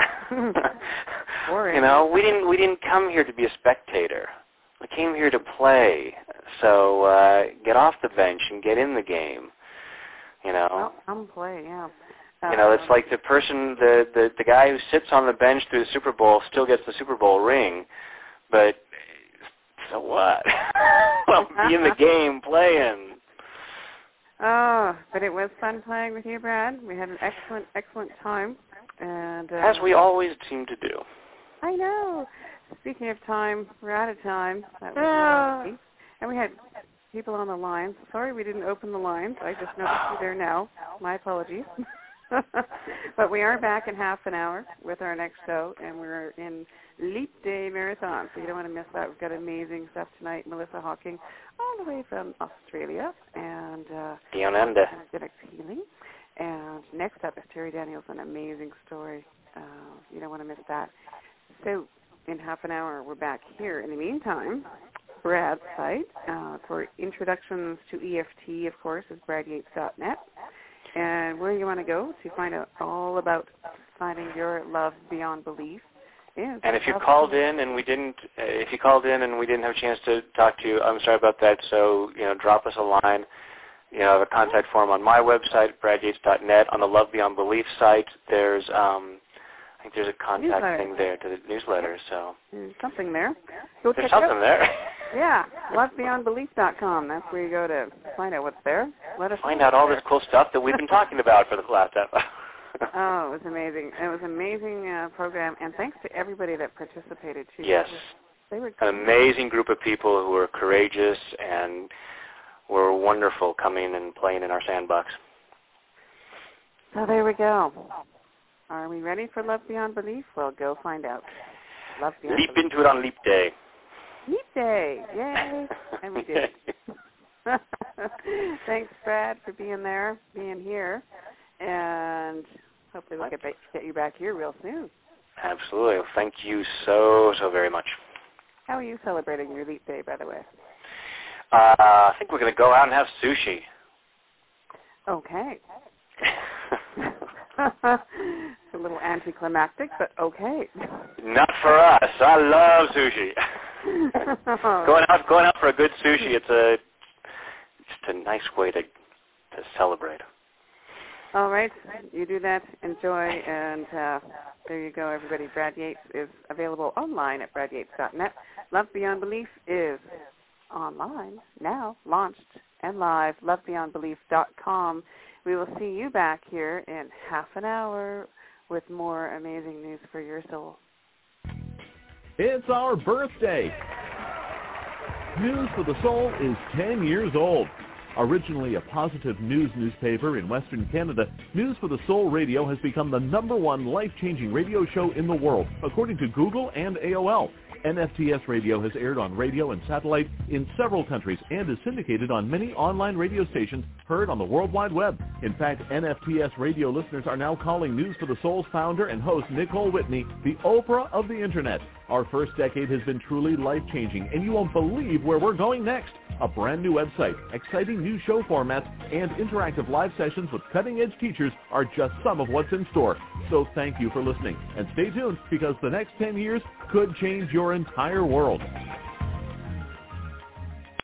We didn't come here to be a spectator. We came here to play. So get off the bench and get in the game.
Well, come play, yeah.
It's like the person, the guy who sits on the bench through the Super Bowl still gets the Super Bowl ring, but so what? Well, be in the game playing.
Oh, but it was fun playing with you, Brad. We had an excellent time. And
as we always seem to do.
I know. Speaking of time, we're out of time. That was lovely. And we had people on the lines. Sorry we didn't open the lines. I just noticed you there now. My apologies. But we are back in half an hour with our next show, and we're in Leap Day Marathon, so you don't want to miss that. We've got amazing stuff tonight. Melissa Hawking, all the way from Australia, and
Dionanda.
Energetic Healing. And next up is Terry Daniels, an amazing story. You don't want to miss that. So in half an hour, we're back here. In the meantime, Brad's site for introductions to EFT, of course, is bradyates.net. And where you want to go to find out all about finding your love beyond belief is.
And if you called in and we didn't, have a chance to talk to you, I'm sorry about that. So drop us a line. I have a contact form on my website, bradyates.net. On the Love Beyond Belief site, there's I think there's a contact thing there to the newsletter. So
there's something there.
There's something there.
Yeah, lovebeyondbelief.com. That's where you go to find out what's there. Let us
find out all this cool stuff that we've been talking about for the last hour.
Oh, it was amazing. It was an amazing program, and thanks to everybody that participated, too.
Yes.
They were
an amazing group of people who were courageous and were wonderful coming and playing in our sandbox.
So there we go. Are we ready for Love Beyond Belief? Well, go find out. Love Beyond
Leap
Belief.
into it on Leap Day.
Leap Day. Yay. And we did. Thanks, Brad, for being here. And hopefully we'll get you back here real soon.
Absolutely. Well, thank you so very much.
How are you celebrating your Leap Day, by the way?
I think we're going to go out and have sushi.
Okay. It's a little anticlimactic, but okay.
Not for us. I love sushi. Going out for a good sushi. It's just a nice way to celebrate.
All right, you do that. Enjoy, and there you go, everybody. Brad Yates is available online at bradyates.net. Love Beyond Belief is online now, launched and live. lovebeyondbelief.com. We will see you back here in half an hour with more amazing news for your soul.
It's our birthday. News for the Soul is 10 years old. Originally a positive news newspaper in Western Canada, News for the Soul Radio has become the #1 life-changing radio show in the world, according to Google and AOL. NFTS Radio has aired on radio and satellite in several countries and is syndicated on many online radio stations heard on the World Wide Web. In fact, NFTS Radio listeners are now calling News for the Soul's founder and host, Nicole Whitney, the Oprah of the Internet. Our first decade has been truly life-changing, and you won't believe where we're going next. A brand new website, exciting new show formats, and interactive live sessions with cutting-edge teachers are just some of what's in store. So thank you for listening, and stay tuned because the next 10 years could change your entire world.